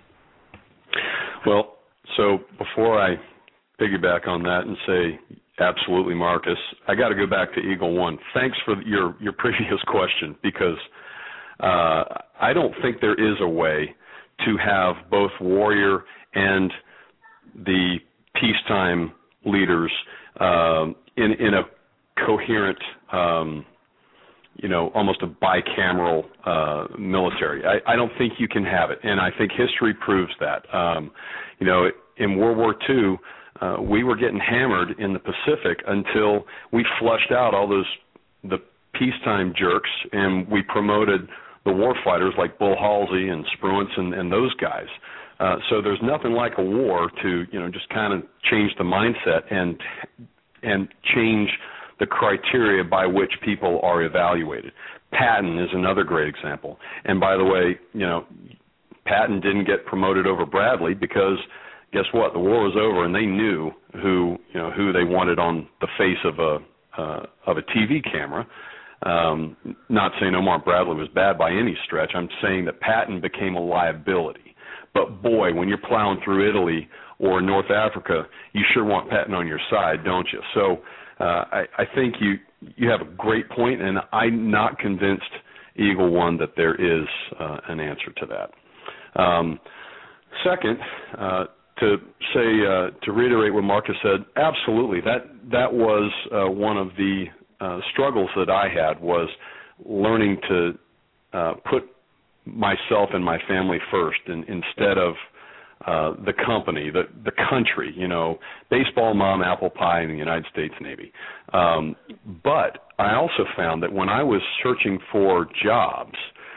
C: Well, so before I piggyback on that and say absolutely, Marcus, I got to go back to Eagle One. Thanks for your your previous question, because uh, I don't think there is a way to have both warrior and the peacetime leaders uh, in in a coherent, um, you know, almost a bicameral uh, military. I, I don't think you can have it, and I think history proves that. Um, you know, in World War Two, uh, we were getting hammered in the Pacific until we flushed out all those the peacetime jerks, and we promoted the war fighters like Bull Halsey and Spruance and, and those guys. Uh, so there's nothing like a war to, you know, just kind of change the mindset and and change the criteria by which people are evaluated. Patton is another great example. And by the way, you know, Patton didn't get promoted over Bradley because guess what? The war was over, and they knew who, you know, who they wanted on the face of a uh, of a T V camera. Um, not saying Omar Bradley was bad by any stretch. I'm saying that Patton became a liability. But boy, when you're plowing through Italy or North Africa, you sure want Patton on your side, don't you? So uh, I, I think you you have a great point, and I'm not convinced, Eagle One, that there is uh, an answer to that. Um, second, uh, to say uh, to reiterate what Marcus said, absolutely, that that was uh, one of the uh, struggles that I had, was learning to uh, put myself and my family first, and instead of uh, the company, the the country, you know, baseball mom, apple pie in the United States Navy. Um, but I also found that when I was searching for jobs,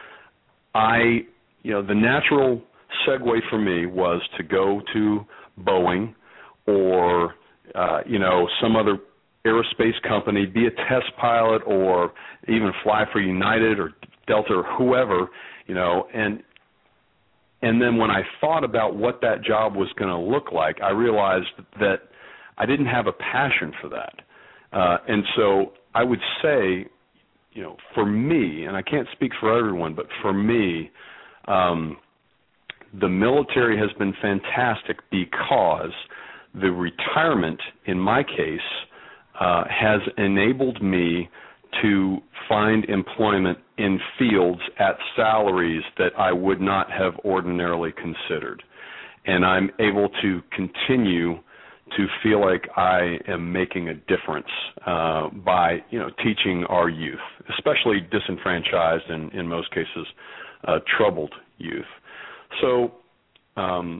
C: I, you know, the natural segue for me was to go to Boeing or, uh, you know, some other aerospace company, be a test pilot, or even fly for United or Delta or whoever, you know, and and then when I thought about what that job was going to look like, I realized that I didn't have a passion for that. Uh, and so I would say, you know, for me, and I can't speak for everyone, but for me, um, the military has been fantastic because the retirement, in my case, uh, has enabled me to find employment in fields at salaries that I would not have ordinarily considered. And I'm able to continue to feel like I am making a difference uh, by, you know, teaching our youth, especially disenfranchised and, in most cases, uh, troubled youth. So um,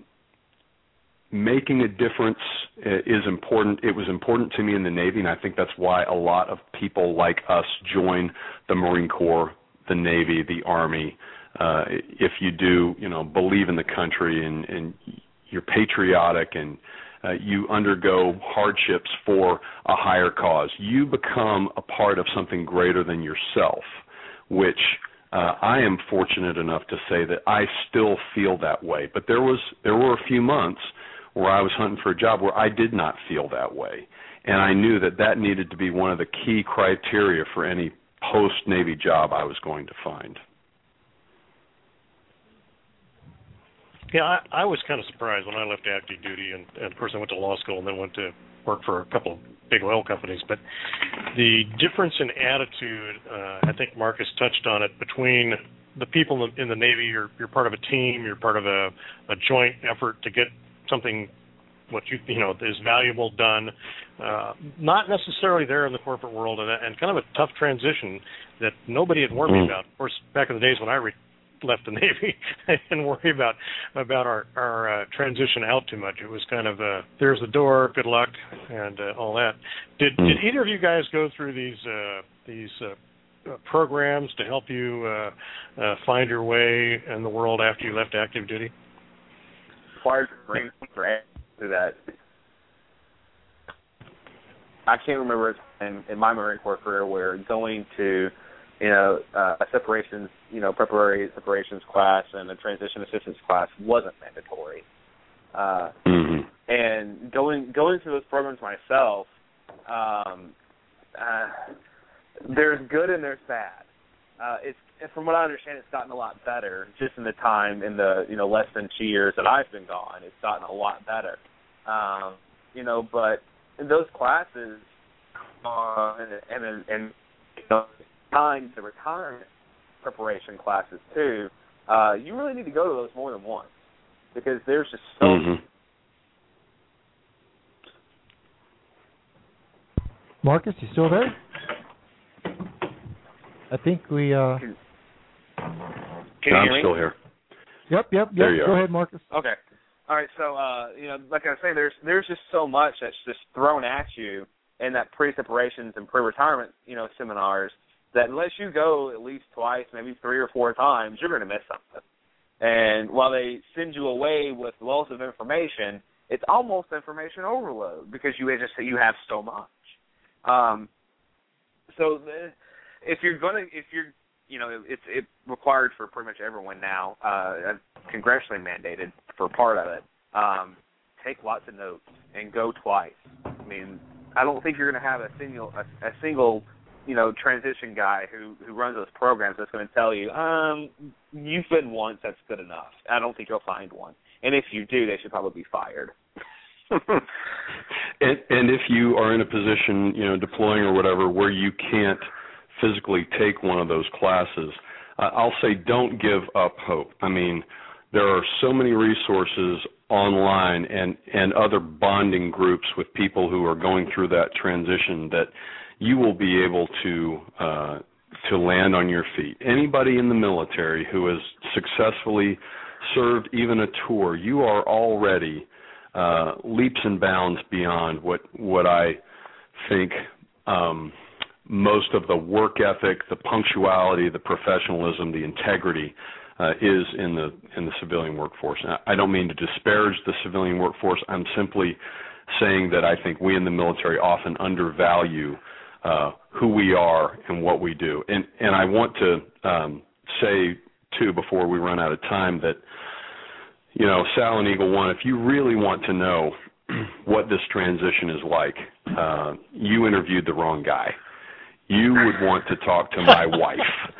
C: making a difference is important. It was important to me in the Navy, and I think that's why a lot of people like us join the Marine Corps, the Navy, the Army. Uh, if you do, you know, believe in the country and, and you're patriotic and uh, you undergo hardships for a higher cause, you become a part of something greater than yourself, which uh, I am fortunate enough to say that I still feel that way. But there was there were a few months where I was hunting for a job where I did not feel that way. And I knew that that needed to be one of the key criteria for any post-Navy job I was going to find.
E: Yeah, I, I was kind of surprised when I left active duty, and, and of course I went to law school and then went to worked for a couple of big oil companies. But the difference in attitude, uh, I think Marcus touched on it, between the people in the Navy. You're, you're part of a team. You're part of a, a joint effort to get something what you you know is valuable done. Uh, not necessarily there in the corporate world, and, and kind of a tough transition that nobody had warned me about. Of course, back in the days when I re- left the Navy, I didn't worry about about our our uh, transition out too much. It was kind of uh, there's the door, good luck, and uh, all that. Did mm. did either of you guys go through these uh, these uh, uh, programs to help you uh, uh, find your way in the world after you left active duty?
D: Required Marine Corps to that. I can't remember in, in my Marine Corps career where going to, you know, uh, a separations, you know, preparatory separations class and a transition assistance class wasn't mandatory. Uh, mm-hmm. And going going through those programs myself, um, uh, there's good and there's bad. Uh, it's from what I understand, it's gotten a lot better just in the time in the you know less than two years that I've been gone. It's gotten a lot better, um, you know, but. In those classes, uh, and, and, and you know, times the retirement preparation classes too, uh, you really need to go to those more than once because there's just so. Mm-hmm.
F: Marcus, you still there? I think we. Uh...
D: Can, can
C: I'm
D: you hear
C: still
D: me?
C: here.
F: Yep, yep, yep.
C: There you
F: go
C: are.
F: ahead, Marcus.
D: Okay. All right, so, uh, you know, like I was saying, there's there's just so much that's just thrown at you in that pre-separations and pre-retirement, you know, seminars that unless you go at least twice, maybe three or four times, you're going to miss something. And while they send you away with lots of information, it's almost information overload because you just you have so much. Um, so the, if you're going to, if you're, you know, it's it required for pretty much everyone now, uh, congressionally mandated for part of it. Um, take lots of notes and go twice. I mean, I don't think you're going to have a single, a, a single, you know, transition guy who, who runs those programs that's going to tell you, um, you've been once, that's good enough. I don't think you'll find one. And if you do, they should probably be fired.
C: and, and if you are in a position, you know, deploying or whatever, where you can't physically take one of those classes, uh, I'll say don't give up hope. I mean, there are so many resources online and, and other bonding groups with people who are going through that transition that you will be able to uh, to land on your feet. Anybody in the military who has successfully served even a tour, you are already uh, leaps and bounds beyond what what I think um, most of the work ethic, the punctuality, the professionalism, the integrity uh, is in the in the civilian workforce. Now, I don't mean to disparage the civilian workforce. I'm simply saying that I think we in the military often undervalue uh, who we are and what we do. And and I want to um, say too before we run out of time that, you know, Sal and Eagle One, if you really want to know what this transition is like, uh, you interviewed the wrong guy. You would want to talk to my wife.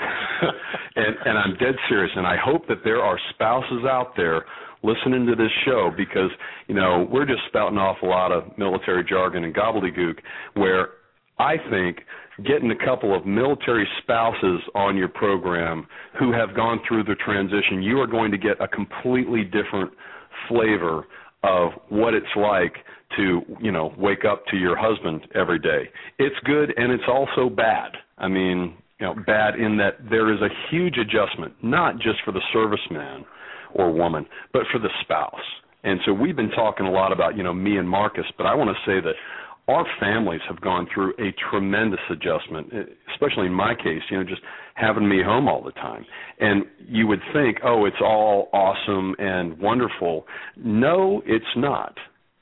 C: and, and I'm dead serious, and I hope that there are spouses out there listening to this show because, you know, we're just spouting off a lot of military jargon and gobbledygook where I think getting a couple of military spouses on your program who have gone through the transition, you are going to get a completely different flavor of what it's like to, you know, wake up to your husband every day. It's good and it's also bad. I mean, you know, bad in that there is a huge adjustment, not just for the serviceman or woman, but for the spouse. And so we've been talking a lot about, you know, me and Marcus, but I want to say that our families have gone through a tremendous adjustment, especially in my case, you know, just having me home all the time. And you would think, oh, it's all awesome and wonderful. No, it's not.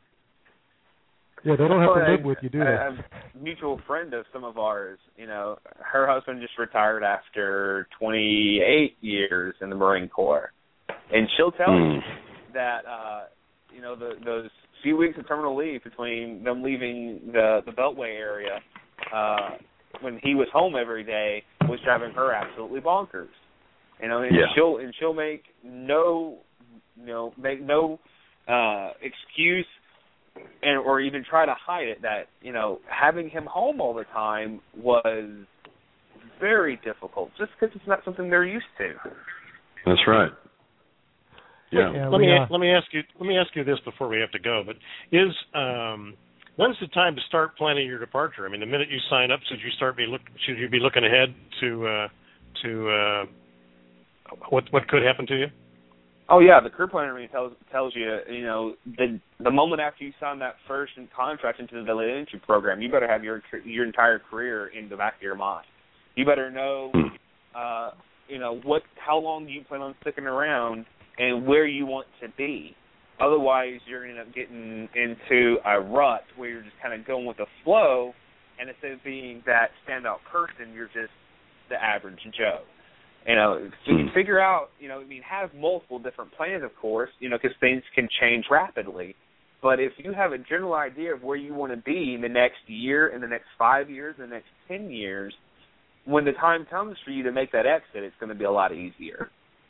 F: Yeah, they don't have
D: well,
F: to live
D: I,
F: with you, do
D: I,
F: they?
D: A mutual friend of some of ours, you know, her husband just retired after twenty-eight years in the Marine Corps. And she'll tell mm. you that, uh, you know, the, those few weeks of terminal leave between them leaving the, the Beltway area uh, when he was home every day was driving her absolutely bonkers. You know, and
C: yeah.
D: she'll and she'll make no, you know, make no uh, excuse and or even try to hide it, that, you know, having him home all the time was very difficult, just because it's not something they're used to.
C: That's right. Yeah.
F: yeah
E: let
F: we,
E: me
F: uh,
E: let me ask you let me ask you this before we have to go. But is um, when's the time to start planning your departure? I mean, the minute you sign up, should you start be look should you be looking ahead to uh, to uh, what what could happen to you?
D: Oh yeah, the career planner tells tells you, you know, the the moment after you sign that first contract into the delayed entry program, you better have your your entire career in the back of your mind. You better know, uh, you know, what how long do you plan on sticking around and where you want to be. Otherwise, you're going to end up getting into a rut where you're just kind of going with the flow, and instead of being that standout person, you're just the average Joe. You know, so you can figure out, you know, I mean, have multiple different plans, of course, you know, because things can change rapidly. But if you have a general idea of where you want to be in the next year, in the next five years, in the next ten years, when the time comes for you to make that exit, it's going to be a lot easier.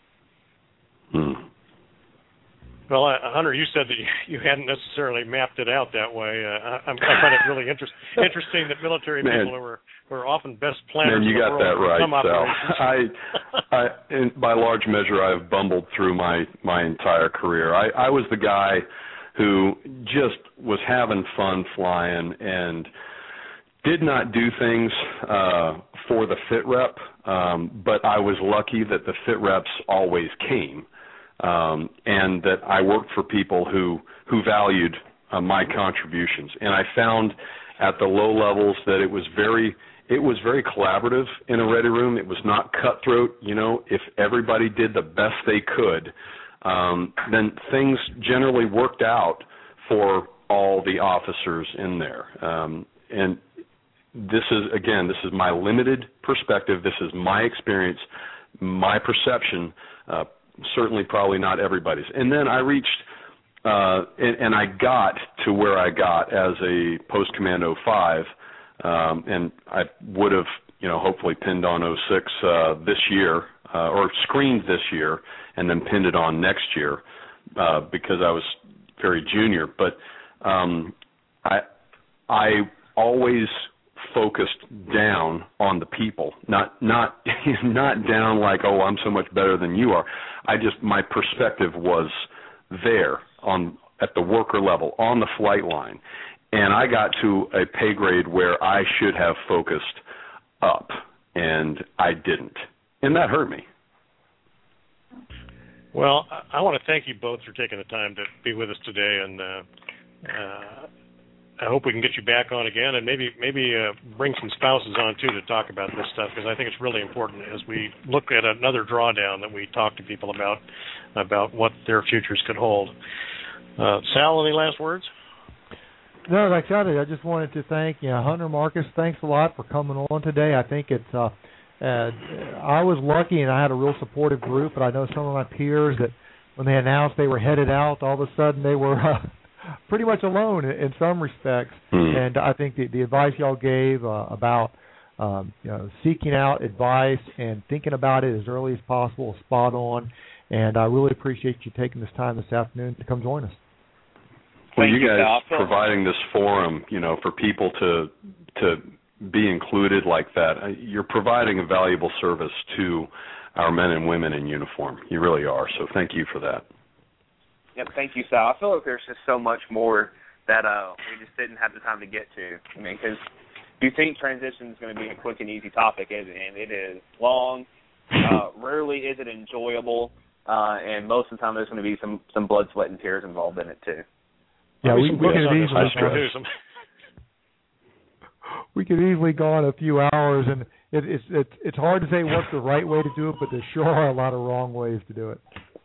C: Hmm.
E: Well, uh, Hunter, you said that you, you hadn't necessarily mapped it out that way. Uh, I, I find it really interest, interesting that military
C: Man.
E: people are, are often best planners.
C: Man, you
E: in the
C: got
E: world
C: that
E: for
C: right,
E: some
C: Sal.
E: operations.
C: I, I, in, by large measure, I've bumbled through my my entire career. I, I was the guy who just was having fun flying and did not do things uh, for the fit rep, um, but I was lucky that the fit reps always came, um, and that I worked for people who who valued uh, my contributions. And I found at the low levels that it was very it was very collaborative in a ready room. It was not cutthroat. You know, if everybody did the best they could, um, then things generally worked out for all the officers in there. Um, and this is, again, this is my limited perspective. This is my experience, my perception, uh, certainly probably not everybody's. And then I reached, uh, and, and I got to where I got as a post-commando five, um, and I would have, you know, hopefully pinned on oh six uh, this year, uh, or screened this year, and then pinned it on next year uh, because I was very junior. But um, I, I always focused down on the people, not not not down like, oh, I'm so much better than you are. I just, my perspective was there on at the worker level, on the flight line, and I got to a pay grade where I should have focused up, and I didn't, and that hurt me.
E: Well, I, I want to thank you both for taking the time to be with us today, and uh, uh, I hope we can get you back on again, and maybe maybe uh, bring some spouses on too to talk about this stuff, because I think it's really important as we look at another drawdown that we talk to people about about what their futures could hold. Uh, Sal, any last words?
F: No, like I said, I just wanted to thank you know, Hunter, Marcus. Thanks a lot for coming on today. I think it's uh, uh, I was lucky and I had a real supportive group, but I know some of my peers that when they announced they were headed out, all of a sudden they were uh, pretty much alone in, in some respects. Mm. And I think the, the advice y'all gave uh, about um, you know, seeking out advice and thinking about it as early as possible is spot on. And I really appreciate you taking this time this afternoon to come join us.
C: Well, you guys providing this forum, you know, for people to to be included like that, you're providing a valuable service to our men and women in uniform. You really are. So thank you for that.
D: Yep, thank you, Sal. I feel like there's just so much more that uh, we just didn't have the time to get to. I mean, because you think transition is going to be a quick and easy topic, and it is long. Uh, rarely is it enjoyable, uh, and most of the time there's going to be some, some blood, sweat, and tears involved in it, too.
F: Yeah, we, we could easily
E: go.
F: We could easily go on a few hours, and it, it's it's it's hard to say what's the right way to do it, but there sure are a lot of wrong ways to do it.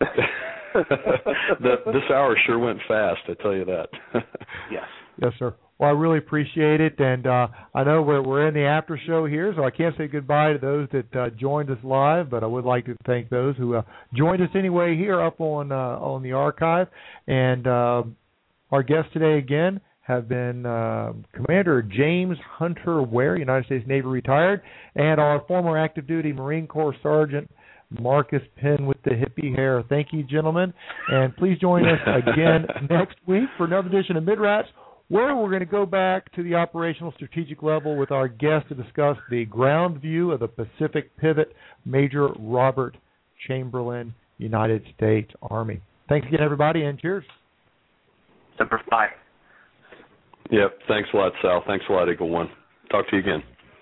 C: the, this hour sure went fast, I tell you that.
D: Yes,
F: yes, sir. Well, I really appreciate it, and uh, I know we're we're in the after show here, so I can't say goodbye to those that uh, joined us live, but I would like to thank those who uh, joined us anyway here up on uh, on the archive, and. Uh, Our guests today, again, have been uh, Commander James Hunter Ware, United States Navy retired, and our former active duty Marine Corps Sergeant Marcus Penn with the hippie hair. Thank you, gentlemen. And please join us again next week for another edition of Mid-Rats, where we're going to go back to the operational strategic level with our guest to discuss the ground view of the Pacific Pivot, Major Robert Chamberlain, United States Army. Thanks again, everybody, and cheers.
D: Semper Fi.
C: Yep. Thanks a lot, Sal. Thanks a lot, Eagle One. Talk to you again.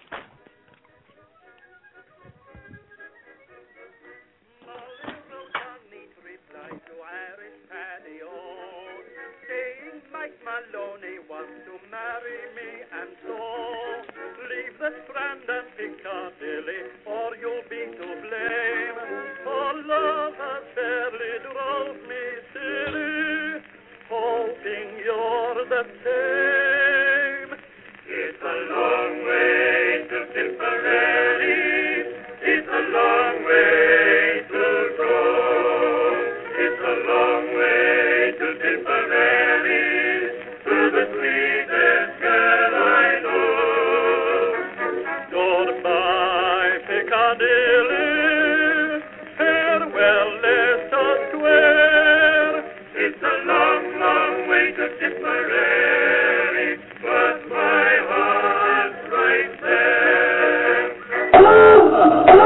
G: Maloney wants to marry me, and so leave the Strand and Piccadilly, or you'll be to blame. For love has barely drove me silly, hoping you're the same. It's a long way to Tipperary, it's a long way to go. It's a long way to Tipperary, the sweetest girl I know. Goodbye, Piccadilly, farewell, Leicester Square. It's a long, long way to Tipperary, but my heart's right there.